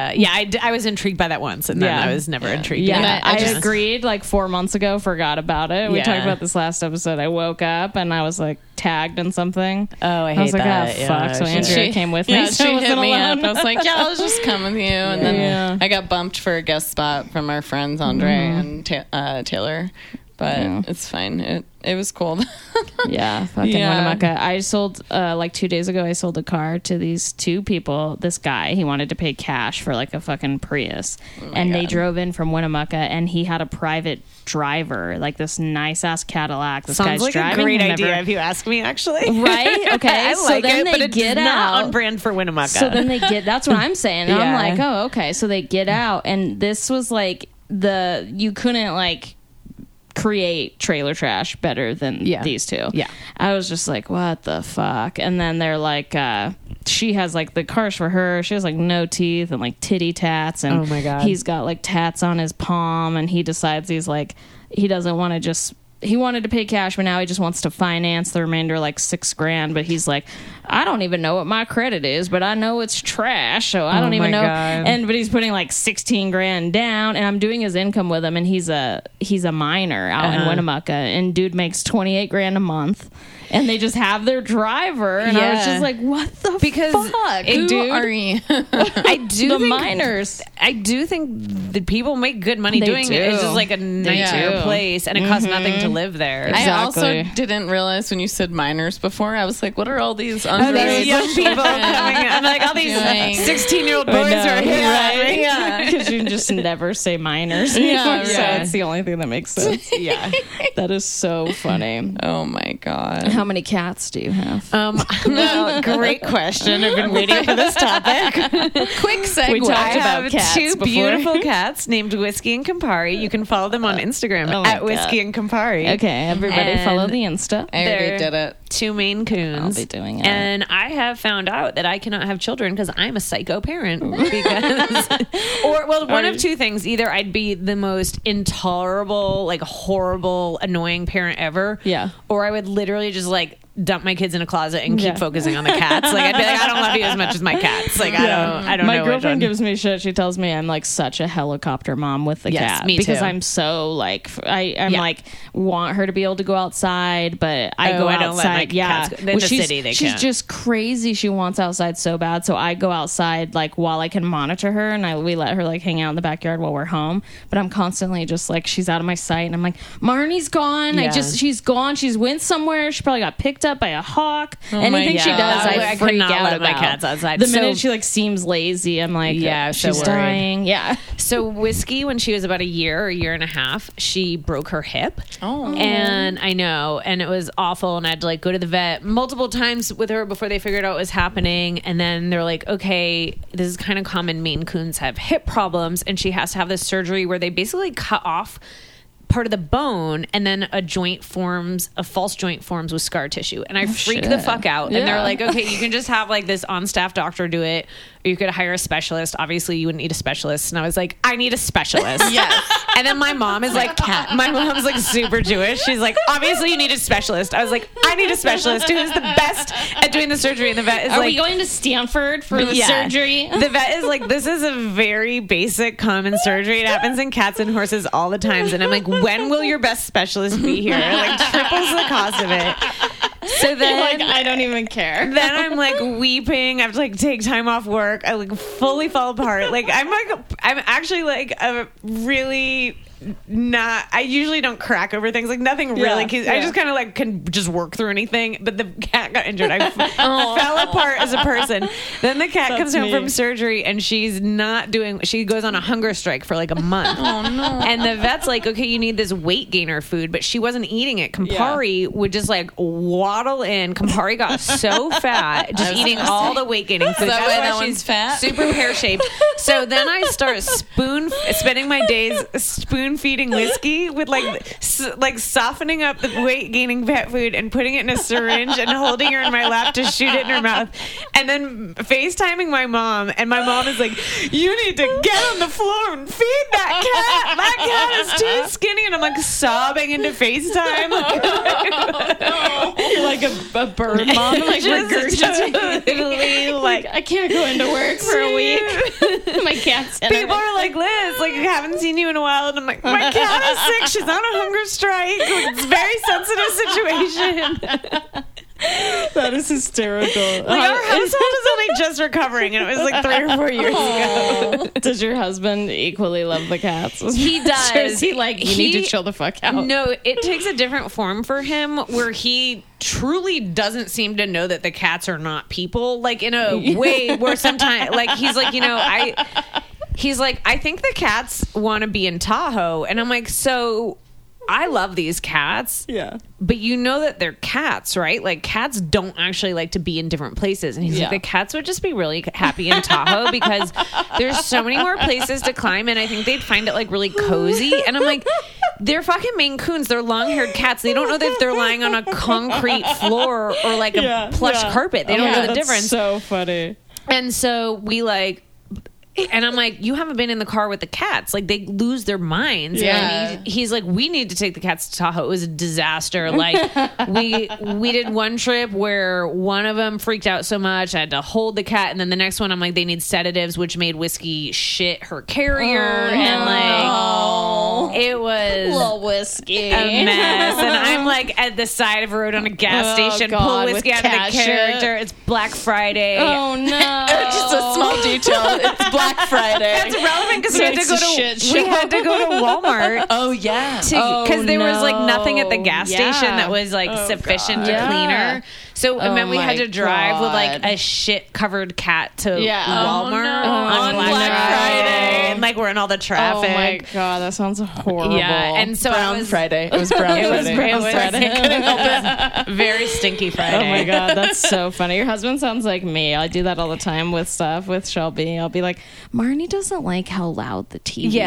I was intrigued by that once, and then I was never intrigued. Yeah, I agreed like 4 months ago, forgot about it. We talked about this last episode. I woke up and I was like tagged in something. Oh, I was like, that. Oh, fuck. So Andrea came with me. So she hit me up. I was like, I'll just come with you. And then I got bumped for a guest spot from our friends Andre and Taylor. But it's fine. It was cold. Fucking Winnemucca. I sold like 2 days ago. I sold a car to these two people. This guy, he wanted to pay cash for like a fucking Prius, and they drove in from Winnemucca, and he had a private driver, like this nice ass Cadillac. This Sounds guy's like driving. A great idea if you ask me. Actually, right? Okay. I like then it, they but get it's out. not on brand for Winnemucca. So then they get. That's what I'm saying. And I'm like, oh, okay. So they get out, and this was like you couldn't like create trailer trash better than these two. Yeah. I was just like, what the fuck? And then they're like, she has like the cars for her. She has like no teeth and like titty tats. And oh my God. He's got like tats on his palm, and he decides he doesn't want to just, he wanted to pay cash, but now he just wants to finance the remainder, like $6,000. But he's like, I don't even know what my credit is, but I know it's trash, so I don't even know. God. But he's putting like $16,000 down, and I'm doing his income with him, and he's a miner out in Winnemucca, and dude makes $28,000 a month. And they just have their driver, and I was just like, "What the fuck, Who are you?" I do the think, miners. I do think that people make good money doing it. It's just like a nicer place, and it costs nothing to live there. Exactly. I also didn't realize when you said minors before. I was like, "What are all these underage young people coming?" I'm like, all these 16-year-old boys are here, right? Yeah, because you just never say minors anymore, so it's the only thing that makes sense. Yeah, that is so funny. Oh my God. How many cats do you have? Well, great question. I've been waiting for this topic. Quick segue. We talked about cats two beautiful cats named Whiskey and Campari. You can follow them on Instagram at Whiskey and Campari. Okay, everybody follow the Insta. I already did it. 2 Maine Coons. I'll be doing it. And I have found out that I cannot have children because I'm a psycho parent. Because, one of two things. Either I'd be the most intolerable, like horrible, annoying parent ever. Yeah. Or I would literally just like dump my kids in a closet and keep focusing on the cats. Like I'd be like, I don't love you as much as my cats. Like I don't my know. My girlfriend gives me shit. She tells me I'm like such a helicopter mom with the cat. Me because too. I'm so like I'm like want her to be able to go outside, but I go outside. I don't let my cats in the city. They she's can't. just crazy. She wants outside so bad, so I go outside like while I can monitor her, and we let her like hang out in the backyard while we're home. But I'm constantly just like she's out of my sight, and I'm like Marnie's gone. She's gone. She's went somewhere. She probably got picked up by a hawk. Anything she does, I freak out about. My cats outside. The minute she like seems lazy, I'm like, she's dying. Yeah. So Whiskey, when she was about a year and a half, she broke her hip. Oh. And I know, and it was awful. And I had to like go to the vet multiple times with her before they figured out what was happening. And then they're like, okay, this is kind of common. Maine Coons have hip problems, and she has to have this surgery where they basically cut off part of the bone, and then a false joint forms with scar tissue, and I freak the fuck out. And they're like, okay, you can just have like this on staff doctor do it, or you could hire a specialist. Obviously you wouldn't need a specialist. And I was like, I need a specialist. Yes. And then my mom is like, my mom's like super Jewish. She's like, obviously you need a specialist. I was like, I need a specialist who is the best at doing the surgery. And the vet is Are we going to Stanford for the surgery? The vet is like, this is a very basic common surgery. It happens in cats and horses all the times. And I'm like, when will your best specialist be here? Like triples the cost of it. So then, like, I don't even care. Then I'm like weeping. I have to like take time off work. I like fully fall apart. Like I'm actually like a really not. I usually don't crack over things. Like nothing really. I just kind of like can just work through anything. But the cat got injured. I fell apart as a person. Then the cat comes home from surgery, and she's not doing. She goes on a hunger strike for like a month. Oh no! And the vet's like, okay, you need this weight gainer food, but she wasn't eating it. Campari would just like waddle in. Campari got so fat, just eating all the weight gaining food. That's why she's fat, super pear shaped. So then I start spending my days spoon feeding Whiskey with like softening up the weight gaining pet food and putting it in a syringe and holding her in my lap to shoot it in her mouth, and then FaceTiming my mom, and my mom is like, you need to get on the floor and feed that cat is too skinny. And I'm like sobbing into FaceTime. You're like a bird mom, like regurgitating. Like I can't go into work for a week. My cat's people are like, Liz, like I haven't seen you in a while, and I'm like, my cat is sick. She's on a hunger strike. It's a very sensitive situation. That is hysterical. Like our household is only just recovering, and it was like 3 or 4 years ago. Does your husband equally love the cats? He does. Or is he like, you need to chill the fuck out? No, it takes a different form for him, where he truly doesn't seem to know that the cats are not people. Like in a way where sometimes, like he's like, He's like, I think the cats want to be in Tahoe, and I'm like, so I love these cats. Yeah. But you know that they're cats, right? Like cats don't actually like to be in different places. And he's like, the cats would just be really happy in Tahoe because there's so many more places to climb. And I think they'd find it like really cozy. And I'm like, they're fucking Maine Coons. They're long-haired cats. They don't know that if they're lying on a concrete floor or like a plush carpet. They don't know the difference. So funny. And so we like, and I'm like, you haven't been in the car with the cats. Like, they lose their minds. Yeah. And he's like, we need to take the cats to Tahoe. It was a disaster. Like, we did one trip where one of them freaked out so much I had to hold the cat. And then the next one, I'm like, they need sedatives, which made Whiskey shit her carrier. And like, it was little Whiskey. a mess. And I'm like at the side of a road on a gas station, pull Whiskey out of the character. It's Black Friday. Oh, no. Just a small detail. It's Black Friday. That's relevant because we had to go to Walmart. Oh yeah, because there was like nothing at the gas station that was like sufficient to clean her. So and then we had to drive with like a shit covered cat to Walmart on Black Friday, and like we're in all the traffic. Oh my god, that sounds horrible. Yeah, and so Brown Friday. It was Brown Friday. Couldn't help it. Very stinky Friday. Oh my god, that's so funny. Your husband sounds like me. I do that all the time with stuff with Shelby. I'll be like, Marnie doesn't like how loud the TV is.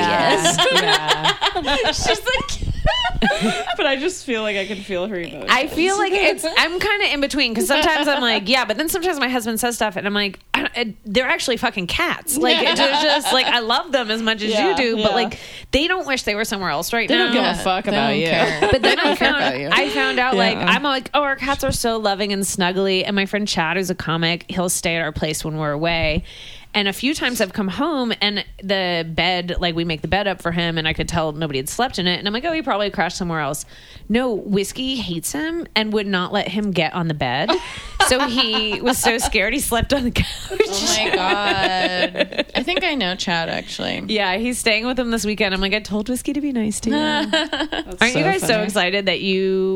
Yeah. She's like, but I just feel like I can feel her emotions. I feel like I'm kind of in between because sometimes I'm like, yeah, but then sometimes my husband says stuff and I'm like, they're actually fucking cats. Like, it's just like, I love them as much as you do, but like, they don't wish they were somewhere else right now. They don't give a fuck about you. But then I found out like, I'm like, oh, our cats are so loving and snuggly. And my friend Chad, who's a comic, he'll stay at our place when we're away. And a few times I've come home and the bed, like we make the bed up for him and I could tell nobody had slept in it. And I'm like, oh, he probably crashed somewhere else. No, Whiskey hates him and would not let him get on the bed. So he was so scared he slept on the couch. Oh my God. I think I know Chad actually. Yeah, he's staying with him this weekend. I'm like, I told Whiskey to be nice to you. Aren't you guys so excited that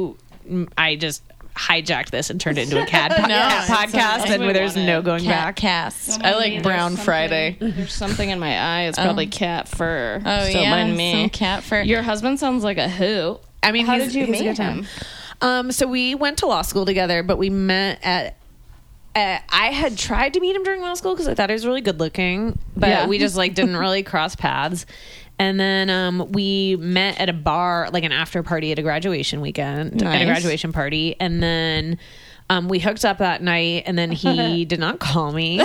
I just hijacked this and turned it into a cat podcast and there's no going back. Cast. I like Brown Friday. There's something in my eye. It's probably cat fur. Oh Still yeah, me. some cat fur. Your husband sounds like a who. I mean, how did you meet him? So we went to law school together, but we met at. I had tried to meet him during law school because I thought he was really good looking, but we just like didn't really cross paths. And then we met at a bar, like an after party at a graduation weekend, at a graduation party. And then we hooked up that night, and then he did not call me.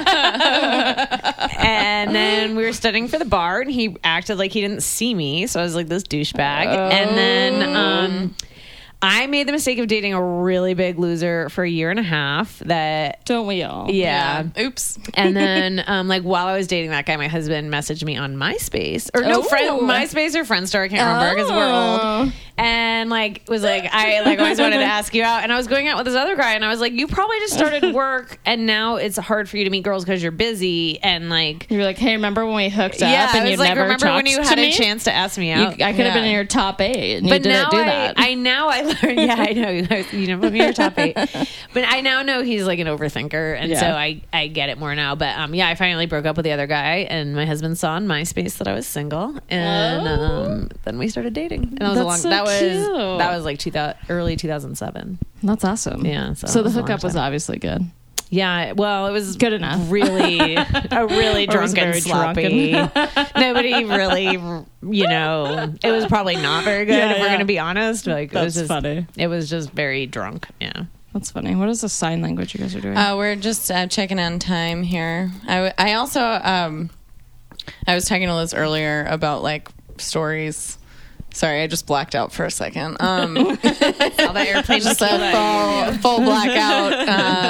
And then we were studying for the bar, and he acted like he didn't see me. So I was like this douchebag. And then I made the mistake of dating a really big loser for a year and a half. That don't we all? Yeah. Oops. And then, like while I was dating that guy, my husband messaged me on MySpace MySpace or Friendster. I can't remember because we're old. And like was like I like always wanted to ask you out. And I was going out with this other guy, and I was like, you probably just started work, and now it's hard for you to meet girls because you're busy. And like you're like, hey, remember when we hooked up? And you like, never remember when you had a chance to ask me out? I could have been in your top 8, and but you didn't do that. I learned. Yeah, I know. You never put me in your top 8. But I now know he's like an overthinker, and so I get it more now. But I finally broke up with the other guy, and my husband saw on MySpace that I was single, and then we started dating. And that was that was like early 2007. That's awesome. Yeah. So the hookup was obviously good. Yeah, well, it was good enough. Really, a really drunken, sloppy. Nobody really, it was probably not very good. If we're going to be honest, like that's it was just funny. It was just very drunk. Yeah, that's funny. What is the sign language you guys are doing? We're just checking on time here. I also I was talking to Liz earlier about like stories. Sorry, I just blacked out for a second. All that airplane just a full blackout.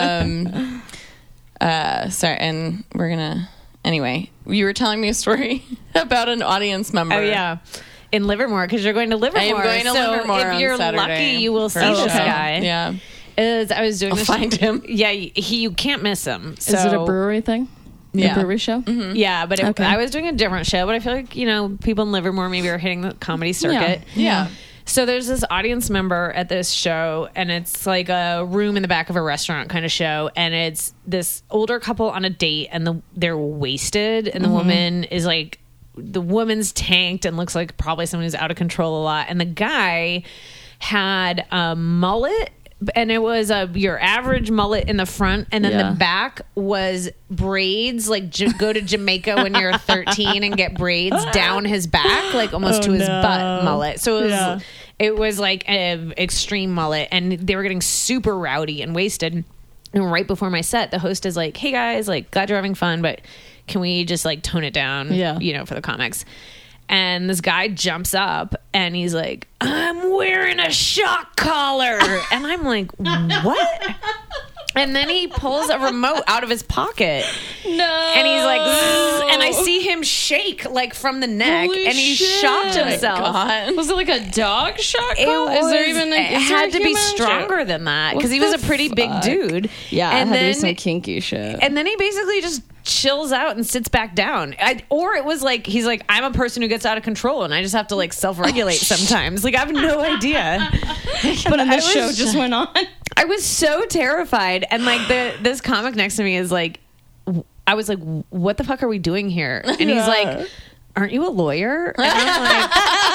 Sorry, and we're gonna. Anyway, you were telling me a story about an audience member. Oh yeah, in Livermore, because you're going to Livermore. I am going to Livermore. If you're lucky, you will see this guy. Yeah, I was doing. I'll find him. Yeah, you can't miss him. So. Is it a brewery thing? Yeah. A brewery show? Mm-hmm. Yeah, but I was doing a different show, but I feel like, people in Livermore maybe are hitting the comedy circuit. Yeah. So there's this audience member at this show, and it's like a room in the back of a restaurant kind of show, and it's this older couple on a date, and they're wasted, and the woman is like the woman's tanked and looks like probably someone who's out of control a lot. And the guy had a mullet, and it was your average mullet in the front, and then the back was braids, like go to Jamaica when you're 13 and get braids down his back, like almost to his butt mullet. So it was like an extreme mullet, and they were getting super rowdy and wasted. And right before my set, the host is like, "Hey guys, like glad you're having fun, but can we just like tone it down, for the comics?" And this guy jumps up and he's like, "I'm wearing a shock collar." And I'm like, "What?" And then he pulls a remote out of his pocket. No. And he's like, "Zzz," and I see him shake like from the neck. Holy and he shit. shocked himself. God. Was it like a dog shock It collar? it had to be stronger than that because he was a pretty big dude. Yeah, and it had then, to be some kinky shit. And then he basically just chills out and sits back down. Or it was like, he's like, "I'm a person who gets out of control and I just have to like self-regulate sometimes." Like, I have no idea. But then the show just went on. I was so terrified. And like this comic next to me is like, I was like, "What the fuck are we doing here?" And he's like, "Aren't you a lawyer?" And I'm like,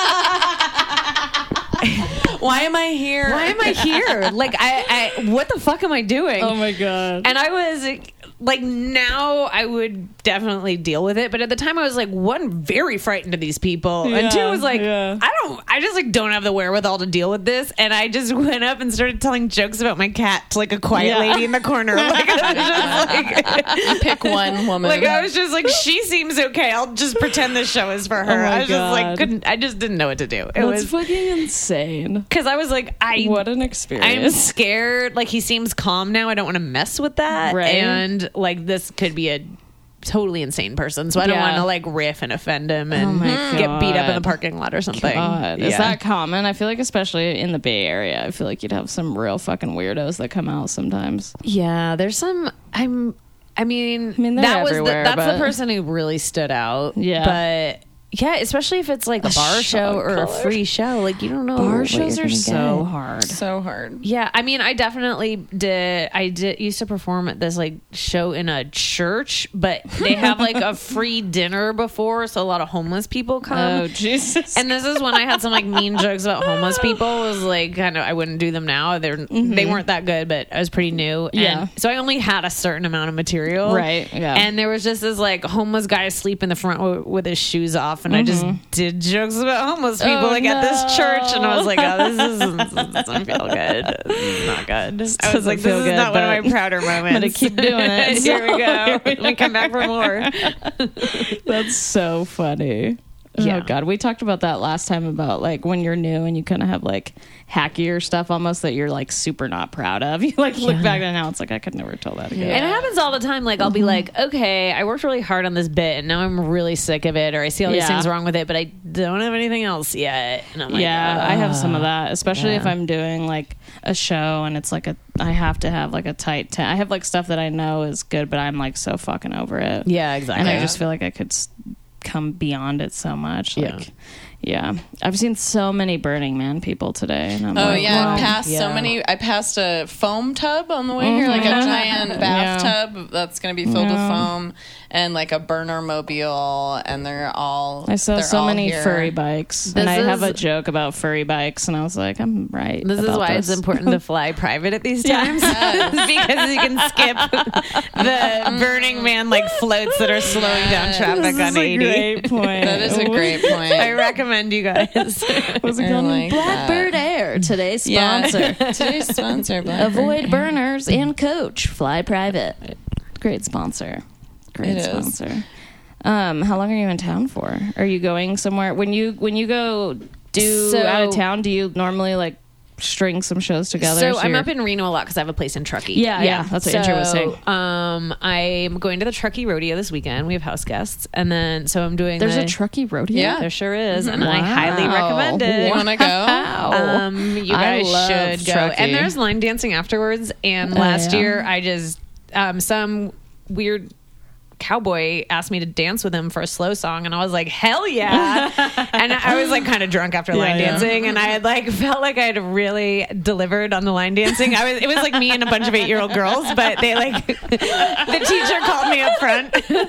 why am I here? "Why am I here? Like, I what the fuck am I doing?" Oh my God. And I was like, now I would definitely deal with it. But at the time I was like, one, very frightened of these people. And two was like, I just like don't have the wherewithal to deal with this. And I just went up and started telling jokes about my cat to like a quiet lady in the corner. Like, I was just like, pick one woman. Like, I was just like, she seems okay. I'll just pretend this show is for her. I was just like, I just didn't know what to do. It was fucking insane. Because I was like, what an experience. I'm scared. Like, he seems calm now. I don't want to mess with that. Right. And like, this could be a totally insane person, so I don't want to like riff and offend him and get beat up in the parking lot or something. Is that common? I feel like, especially in the Bay Area, I feel like you'd have some real fucking weirdos that come out sometimes. Yeah, there's some. I mean, that's the person who really stood out. Yeah, but yeah, especially if it's like a bar show or a free show. Like, you don't know. Bar shows are so hard. So hard. Yeah, I mean, I definitely did. I used to perform at this like show in a church, but they have like a free dinner before, so a lot of homeless people come. Oh, Jesus. And this is when I had some like mean jokes about homeless people. It was like, kind of, I wouldn't do them now. They weren't that good, but I was pretty new. And so I only had a certain amount of material. Right. Yeah. And there was just this like homeless guy asleep in the front with his shoes off. And I just did jokes about homeless people at this church. And I was like, "Oh, this doesn't feel good. This is not good." I was like, "This is not one of my prouder moments." I'm going to keep doing it. Here we go. Let me come back for more. That's so funny. Yeah. Oh God, we talked about that last time about like when you're new and you kind of have like hackier stuff almost that you're like super not proud of. You like look back and now it's like, I could never tell that again. And it happens all the time. Like, I'll be like, "Okay, I worked really hard on this bit and now I'm really sick of it, or I see all these things wrong with it, but I don't have anything else yet." And I'm like, I have some of that, especially if I'm doing like a show and it's like I have to have like a tight I have like stuff that I know is good, but I'm like so fucking over it. Yeah, exactly. And I just feel like I could come beyond it so much. Like, yeah. I've seen so many Burning Man people today. And I'm I passed so many. I passed a foam tub on the way here, like a giant bathtub that's going to be filled with foam, and like a burner mobile, and they're all. I saw so many here. furry bikes, and I have a joke about furry bikes, and I was like, I'm right. This is why it's important to fly private at these times, because you can skip the Burning Man like floats that are slowing down traffic on 80. Great point. That is a great point. I recommend you guys. Was it called like Blackbird Air? Today's sponsor. Today's sponsor. Blackbird Avoid Air. burners and coach. Fly private. Great sponsor. Great sponsor. How long are you in town for? Are you going somewhere when you go out of town? Do you normally like string some shows together? So I'm up in Reno a lot because I have a place in Truckee. Yeah. That's what Andrew was saying. I'm going to the Truckee Rodeo this weekend. We have house guests, and then so I'm doing. There's a Truckee Rodeo. Yeah, there sure is, and I highly recommend it. You want to go? You guys should go. Truckee. And there's line dancing afterwards. And last year, I just some weird cowboy asked me to dance with him for a slow song, and I was like, hell yeah. And I was like kind of drunk after line dancing, and I had like felt like I had really delivered on the line dancing. It was like me and a bunch of 8-year-old girls, but they like the teacher called me up front.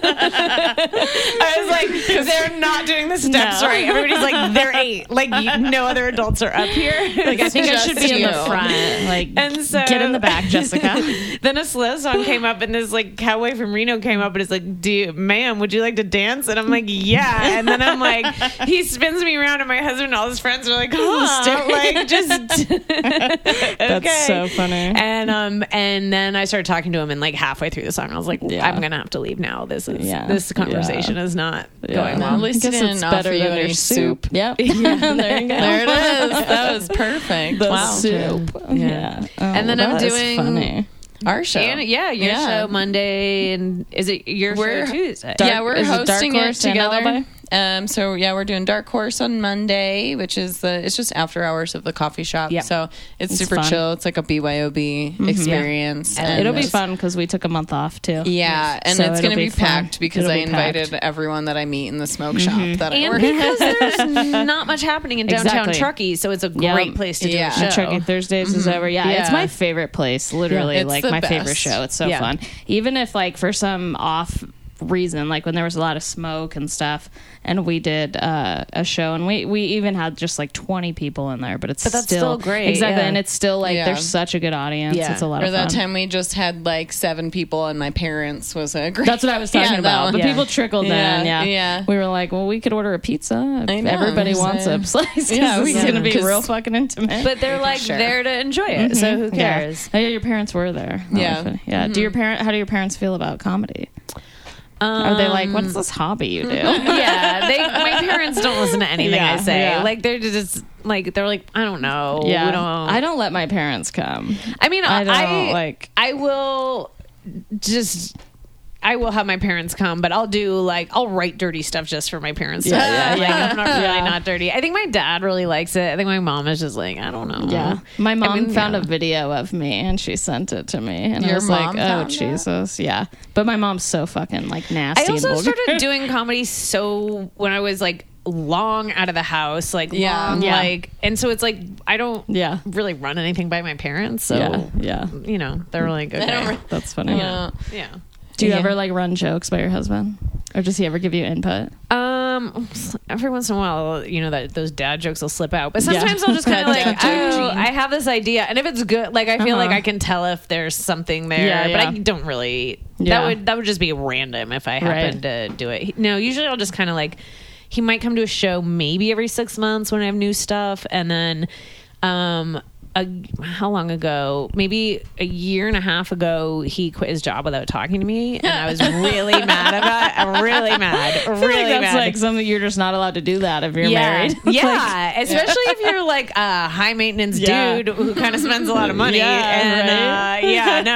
I was like, they're not doing the steps right. Everybody's like, they're 8. Like no other adults are up here. Like I think I should be in the front. Like, and so, get in the back, Jessica. Then a slow song came up, and this like cowboy from Reno came up and is like, ma'am, would you like to dance? And I'm like, yeah. And then I'm like, he spins me around, and my husband and all his friends are like, like just okay. That's so funny. And then I started talking to him, and like halfway through the song, I was like, I'm gonna have to leave now. This conversation is not going well. At least it didn't offer you any soup. Yep. There you go. There it is. That was perfect. The soup. Yeah. And then I'm doing funny. Our show. Your show Monday, and is it your show Tuesday? We're hosting it together. We're doing Dark Horse on Monday, which is it's just after hours of the coffee shop. Yep. So it's super fun. Chill. It's like a BYOB experience. And it'll be fun because we took a month off too. Yeah, and so it's going to be packed because I invited everyone that I meet in the smoke shop that I work in. Because there's not much happening in downtown Truckee, so it's a great place to do a show. Truckee Thursdays is over. Yeah, it's my favorite place. Literally, like my favorite show. It's so fun. Even if like for some off reason, like when there was a lot of smoke and stuff, and we did a show, and we even had just like 20 people in there, but that's still great. Exactly. And it's still like there's such a good audience. It's a lot of fun. Or that time we just had like 7 people, and my parents was a great. That's what I was talking about. But people trickled in. Yeah. We were like, well, we could order a pizza if everybody wants a slice. Yeah, it's going to be real fucking intimate. But they're like there to enjoy it, so who cares? Yeah. Your parents were there. Yeah. How do your parents feel about comedy? Are they like, what's this hobby you do? My parents don't listen to anything I say. Like they're just like, they're like, I don't know. Yeah. I don't let my parents come. I mean, I will have my parents come, but I'll write dirty stuff just for my parents. I'm not really not dirty. I think my dad really likes it. I think my mom is just like, I don't know. Yeah. My mom found a video of me and she sent it to me. And I was like, oh, Jesus. Yeah. But my mom's so fucking like nasty. I also started doing comedy when I was like long out of the house, like and so it's like I don't really run anything by my parents. So they're like, okay. That's funny. Yeah. Do you ever like run jokes by your husband, or does he ever give you input? Every once in a while, that those dad jokes will slip out, but sometimes I'll just kind of like, I have this idea, and if it's good, like I feel like I can tell if there's something there, but I don't really. That would just be random if I happen to do it. No, usually I'll just kind of like, he might come to a show maybe every 6 months when I have new stuff, and then how long ago? Maybe a year and a half ago, he quit his job without talking to me, and I was really mad about it. I'm really mad. I feel like that's like something you're just not alled to do that if you're married. Yeah, especially if you're like a high maintenance dude who kind of spends a lot of money. And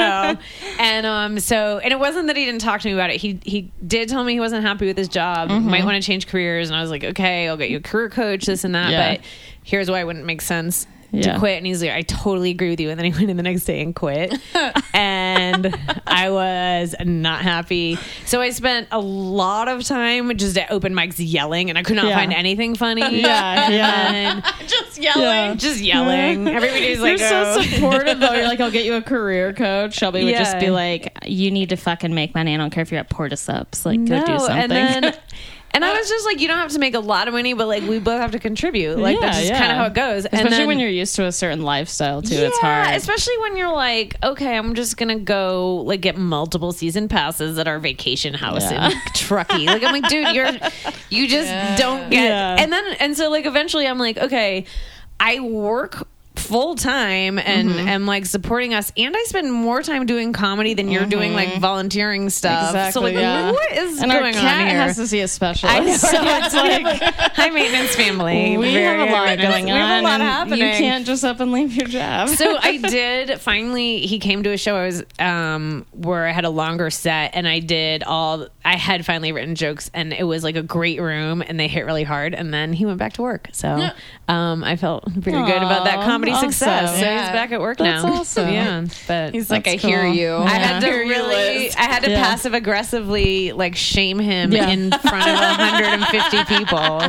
it wasn't that he didn't talk to me about it. He did tell me he wasn't happy with his job. Might want to change careers, and I was like, okay, I'll get you a career coach, this and that. But here's why it wouldn't make sense to quit. And he's like, I totally agree with you. And then he went in the next day and quit. And I was not happy. So I spent a lot of time just at open mics yelling, and I could not find anything funny. Just yelling. Just yelling. Everybody's like, you're so supportive though. You're like, I'll get you a career coach. Shelby would just be like, you need to fucking make money. I don't care if you're at Portisup's. Like, go do something. And I was just like, you don't have to make a lot of money, but like we both have to contribute. Like that's just kind of how it goes. Especially when you're used to a certain lifestyle too. It's hard. Especially when you're like, okay, I'm just gonna go like get multiple season passes at our vacation house in Truckee. Like I'm like, dude, you just don't get. And so like eventually I'm like, okay, I work full time and am like supporting us, and I spend more time doing comedy than you're doing like volunteering stuff. Exactly, so like what is and going our cat on here? Has to see a specialist. I know, so it's like high maintenance family. We have a lot going on. We have a lot happening. You can't just up and leave your job. So I did finally. He came to a show I was where I had a longer set, and I had finally written jokes, and it was like a great room, and they hit really hard, and then he went back to work. So I felt very good about that comedy success. So Yeah. he's back at work That's now. awesome. Yeah, but He's like, I cool. hear you. I had to Liz. I had to Yeah. passive aggressively like shame him Yeah. in front of 150 people.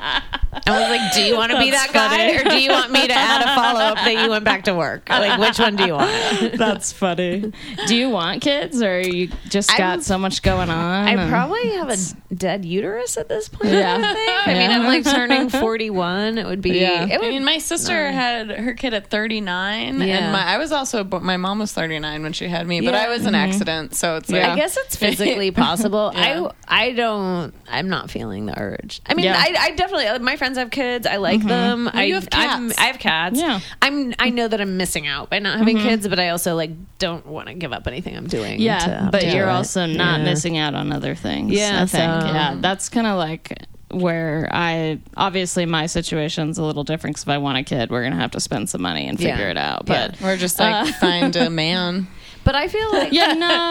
I was like, do you want to be that guy, or do you want me to add a follow-up that you went back to work? Like, which one do you want? That's funny. Do you want kids, or you just got so much going on? I probably have a dead uterus at this point. Yeah. I think. I mean, I'm like turning 41. It would be. Yeah. It would, I mean, my sister had her kid at 39, Yeah. and I was also. My mom was 39 when she had me, but Yeah. I was an accident, so it's like I guess it's physically possible. Yeah. I'm not feeling the urge. I mean, Yeah. I definitely, my friends have kids. I like them. Well, you have cats. I have cats. Yeah. I know that I'm missing out by not having kids, but I also like don't want to give up anything I'm doing. Yeah, but to you're do it. also not Yeah. missing out on other things. Yeah, I think. so- Yeah, that's kind of like where obviously my situation's a little different, because if I want a kid, we're gonna have to spend some money and figure Yeah. it out. Yeah. But we're just like find a man. But I feel like yeah,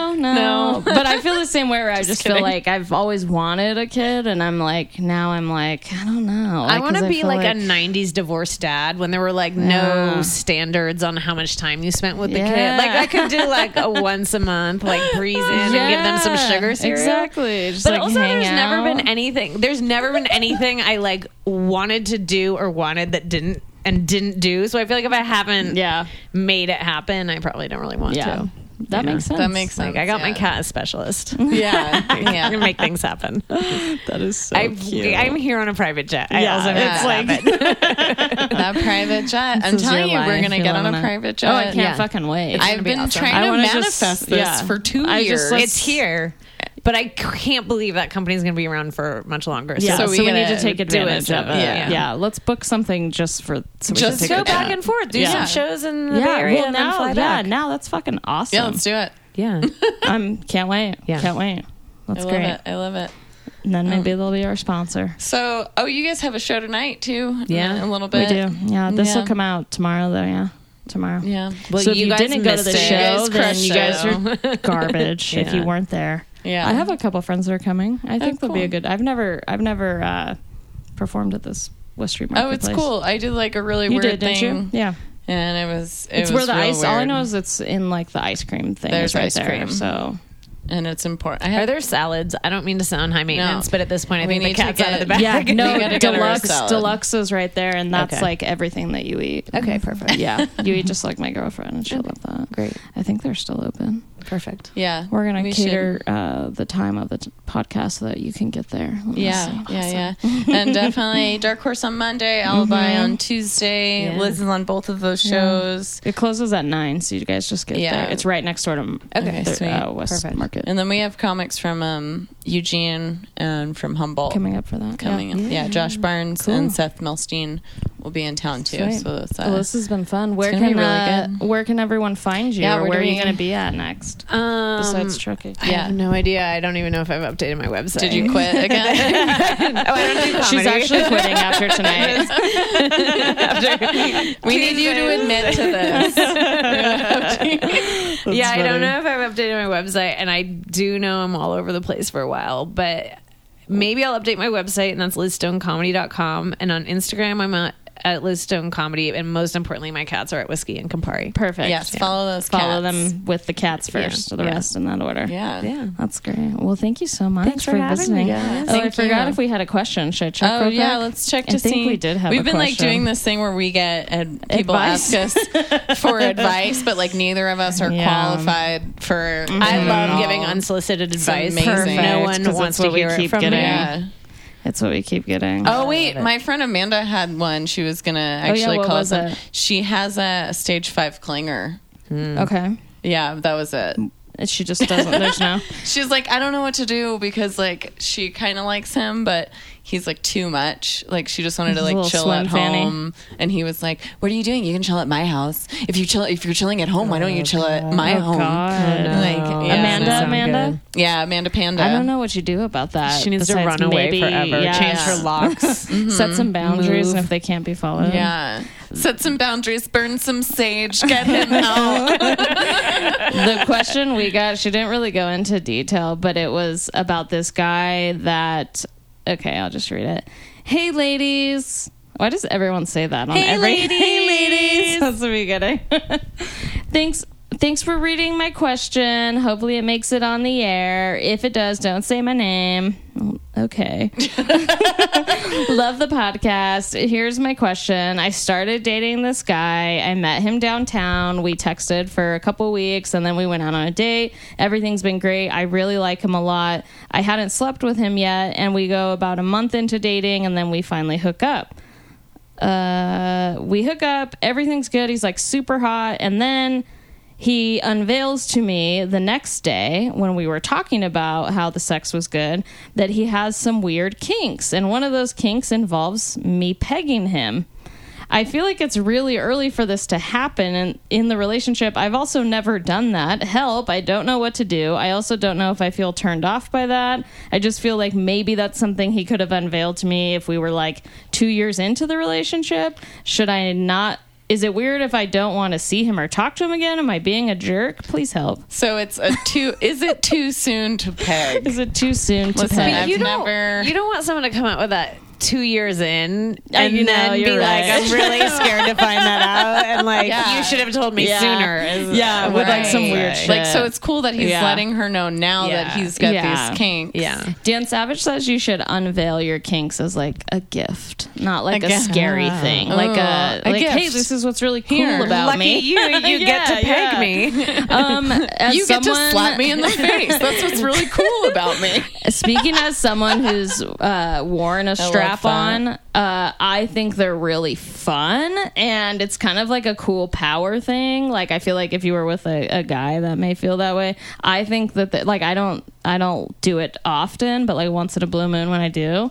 no. But I feel the same way, where I just feel kidding. like I've always wanted a kid, and I'm like, I don't know. I want to 'cause be feel like a 90s divorced dad when there were like no standards on how much time you spent with the kid. Yeah. Like I could do like a once a month, like breeze in and give them some sugar cereal. Exactly. Just But like also, hang there's never out. been anything. There's never been anything I like wanted to do or wanted that didn't do. So I feel like if I haven't made it happen, I probably don't really want to. That makes sense. That makes sense. Like I got my yeah. cat as specialist. Yeah, yeah. to make things happen. That is so cute. I'm here on a private jet. I Yeah, also it's make that happen. That private jet. I'm is telling your you, we're life. gonna You get on loving a it. private jet. Oh, I can't Yeah. fucking wait. It's I've gonna be been awesome. trying I to wanna manifest just- this yeah. for 2 I years. just, like, It's here, but I can't believe that company's going to be around for much longer. Yeah, So so we we need gotta to take do advantage it. of it. Yeah. Yeah, let's book something just for so we Just can take go a back trip. and forth, do Yeah. some shows in the Bay Yeah, Area well and then now, fly yeah, back. now that's fucking awesome. Yeah, let's do it. Yeah. Can't wait. Yeah. Can't wait. That's I love great. it. I love it. And then maybe they'll be our sponsor. So, you guys have a show tonight too? Yeah. a little We bit. do. Yeah, this will Yeah. come out tomorrow though. Yeah, tomorrow. Yeah. Well, so if you you guys didn't go to the missed it. show, You guys then crushed you guys it. are garbage if you Yeah. weren't there. Yeah. I have a couple friends that are coming. I think they'll be cool. a good. I've never performed at this West Street Oh, Marketplace. it's cool. I did like a really You weird did, didn't thing. you? Yeah. And it was It's where the real ice. All I weird. know is it's in like the ice cream thing. There's is right ice there. cream. So and it's important. Are there salads? I don't mean to sound high maintenance, but at this point, I We think the need to cat's out of the get- bag. yeah, no, We gotta get her a deluxe. salad. Deluxe is right there, and that's Okay. like everything that you eat. Okay, perfect. Yeah, you eat just like my girlfriend, and she'll love that. Great. I think they're still open. Perfect. Yeah. We're gonna we cater the time of the podcast so that you can get there. Yeah, yeah. And definitely Dark Horse on Monday, Alibi on Tuesday. Yeah. Liz is on both of those shows. It closes at 9, so you guys just get Yeah. there. It's right next door to Okay, sweet. West Perfect. Market. And then we have comics from Eugene and from Humboldt Coming up for that. coming in. Yeah, Josh Barnes and Seth Milstein will be in town too. Sweet. So that's, Well, this has been fun. Where gonna can be really good. where can everyone find you? Yeah, or where where are do you we- going to be at next? Besides Truckee. I have no idea. I don't even know if I've updated my website. Did you quit again? Oh, I don't do comedy. She's actually quitting after tonight. We need you to admit to this. Yeah, I don't know if I've updated my website, and I do know I'm all over the place for a while, but maybe I'll update my website, and that's LizStoneComedy.com. And on Instagram, I'm at Liz Stone Comedy, and most importantly, my cats are at Whiskey and Campari. Perfect. Yes, follow those Follow cats. them with the cats first, so the rest in that order. Yeah. Yeah. That's great. Well, thank you so much Thanks for having visiting. me, guys. Oh, I Thank forgot you. if we had a question. Should I check Oh real yeah, quick? let's check I to think see. we did have We've a been like question. doing this thing where we get people Advice. ask us for advice, but like neither of us are Yeah. qualified for. I love all. giving unsolicited advice. amazing. No one Perfect, 'cause wants that's to what we hear it keep from getting. me. Yeah. It's what we keep getting. Oh wait, my friend Amanda had one. She was gonna actually what call was us. it? She has a stage 5 clinger. Okay. Yeah, that was it. She just doesn't. There's no. She's like, I don't know what to do because like she kind of likes him, but he's like too much. Like she just wanted to He's a like little chill slim at fanny. home, and he was like, "What are you doing? You can chill at my house. If you're chilling at home, why don't you chill at my home?" God. Like yeah. Amanda, Sound Amanda. Yeah, Amanda Panda. I don't know what you do about that. She needs to besides run away maybe, forever. yeah, Change her locks. set some boundaries, Move. and if they can't be followed, Yeah. Set some boundaries, burn some sage, get him out. The question we got, she didn't really go into detail, but it was about this guy that. Okay, I'll just read it. Hey, ladies. Why does everyone say that on Hey, ladies. That's the beginning. Thanks for reading my question. Hopefully it makes it on the air. If it does, don't say my name. Okay. Love the podcast. Here's my question. I started dating this guy. I met him downtown. We texted for a couple weeks and then we went out on a date. Everything's been great. I really like him a lot. I hadn't slept with him yet, and we go about a month into dating and then we finally hook up. We hook up. Everything's good. He's like super hot. And then he unveils to me the next day when we were talking about how the sex was good that he has some weird kinks. And one of those kinks involves me pegging him. I feel like it's really early for this to happen in the relationship. I've also never done that. Help. I don't know what to do. I also don't know if I feel turned off by that. I just feel like maybe that's something he could have unveiled to me if we were like 2 years into the relationship. Should I not? Is it weird if I don't want to see him or talk to him again? Am I being a jerk? Please help. So it's is it too soon to peg? Is it too soon to peg? You don't want someone to come out with that 2 years in and then be right. like, I'm really scared to find that out, and like, you should have told me sooner. With like some weird shit. Like, so it's cool that he's letting her know now that he's got these kinks. Yeah. Dan Savage says you should unveil your kinks as like a gift, not like a scary thing. Like hey, this is what's really cool about Lucky me. You get to peg me. You get to slap me in the face. That's what's really cool about me. Speaking as someone who's worn a strap on, I think they're really fun, and it's kind of like a cool power thing. Like, I feel like if you were with a guy that may feel that way. I think that like I don't do it often, but like once in a blue moon when I do,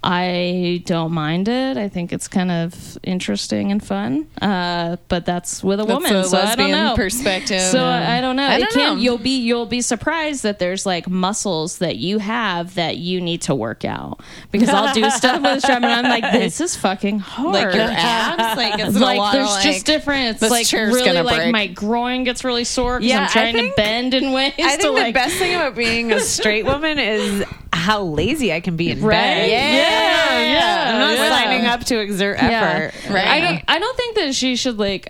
I don't mind it. I think it's kind of interesting and fun. But that's with a woman, a so I don't know. Perspective. So I don't know. I don't know. You'll be surprised that there's like muscles that you have that you need to work out, because I'll do stuff with a strap and I'm like, this is fucking hard. Like your abs, like it's like a lot there's of, like, just different. It's this like chair's really gonna like break. my groin gets really sore because I'm trying to bend in ways. I think to, the like, best thing about being a straight woman is how lazy I can be in right? bed. Yeah. I'm not signing up to exert effort. Right. I don't think that she should like.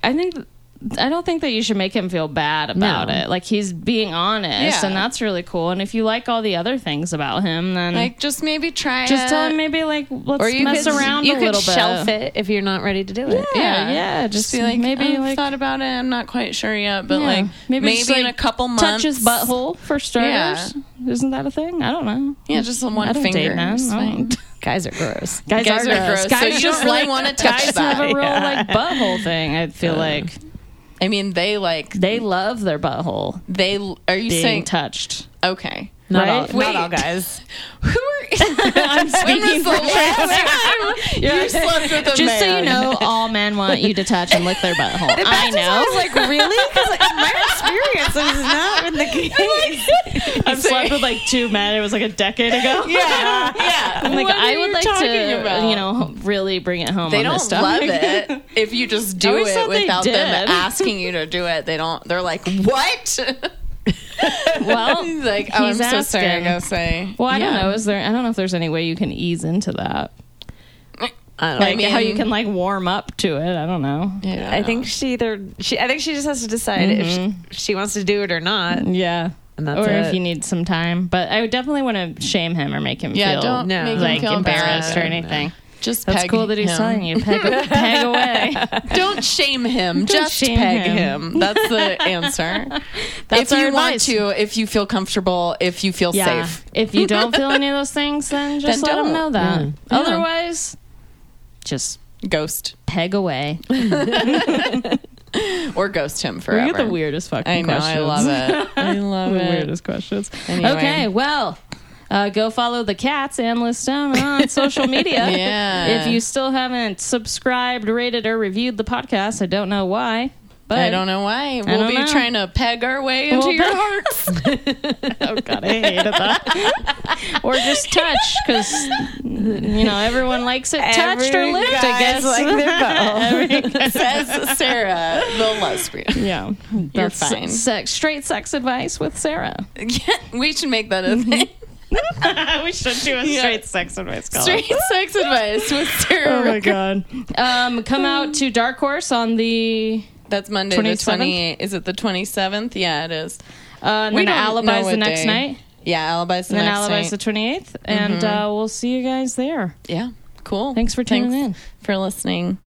I don't think that you should make him feel bad about it. Like, he's being honest, and that's really cool. And if you like all the other things about him, then like just maybe try. Just tell him maybe like let's mess around a little bit. You could shelf it if you're not ready to do it. Yeah. Just be like, maybe I've thought about it. I'm not quite sure yet, but like maybe just, in a couple months, touch his butthole for starters. Yeah. Isn't that a thing? I don't know. Yeah, just one finger. Guys are gross. Guys are gross. Guys so you just really want to touch guys that. Have a real like butthole thing. I feel like. I mean, they love their butthole. Are you being saying touched? Okay. Not all guys. Who are I'm speaking for you slept with a just man. So you know, all men want you to touch and lick their butthole. I know. I was like, really? Because like, in my experience, it was not in the case. I've slept with like 2 men. It was like a decade ago. Yeah. I'm like, I would like to, about? really bring it home. They on don't this love it if you just do it without them asking you to do it. They don't. They're like, what? Well, like, I'm so sorry. I gotta say. Well, I don't know. I don't know if there's any way you can ease into that. I mean, how you can like warm up to it. I don't know. Yeah, I think she just has to decide if she wants to do it or not. Yeah. And that's or if you need some time. But I would definitely want to shame him or make him feel don't make like him feel embarrassed bad. or anything. Just that's peg cool that he's him. telling you peg away. Don't shame him. Just peg him. That's the answer. That's if you advice. want to, if you feel comfortable, if you feel safe. If you don't feel any of those things, then just let him know that. Yeah. Otherwise, just ghost. Peg away. Or ghost him forever. We get the weirdest fucking questions. I love it. I love the it. weirdest questions. Anyway. Okay, well, go follow the cats and list them on social media. Yeah. If you still haven't subscribed, rated, or reviewed the podcast, I don't know why. But I don't know why. We'll be trying to peg our way into your hearts. Oh, God, I hated that. Or just touch, because, everyone likes it touched or licked, I guess. Like their butthole. Says Sarah, the lesbian. Yeah. You're fine. Straight sex advice with Sarah. Yeah, we should make that a thing. We should do a straight sex advice call. Straight sex advice with Sarah. Oh my god. Come out to Dark Horse on the... That's Monday 27th? The 28th. Is it the 27th? Yeah, it is. And then Alibi's the next night. Yeah, Alibi's the next night. And then Alibi's the 28th. And we'll see you guys there. Yeah, cool. Thanks for tuning in. For listening.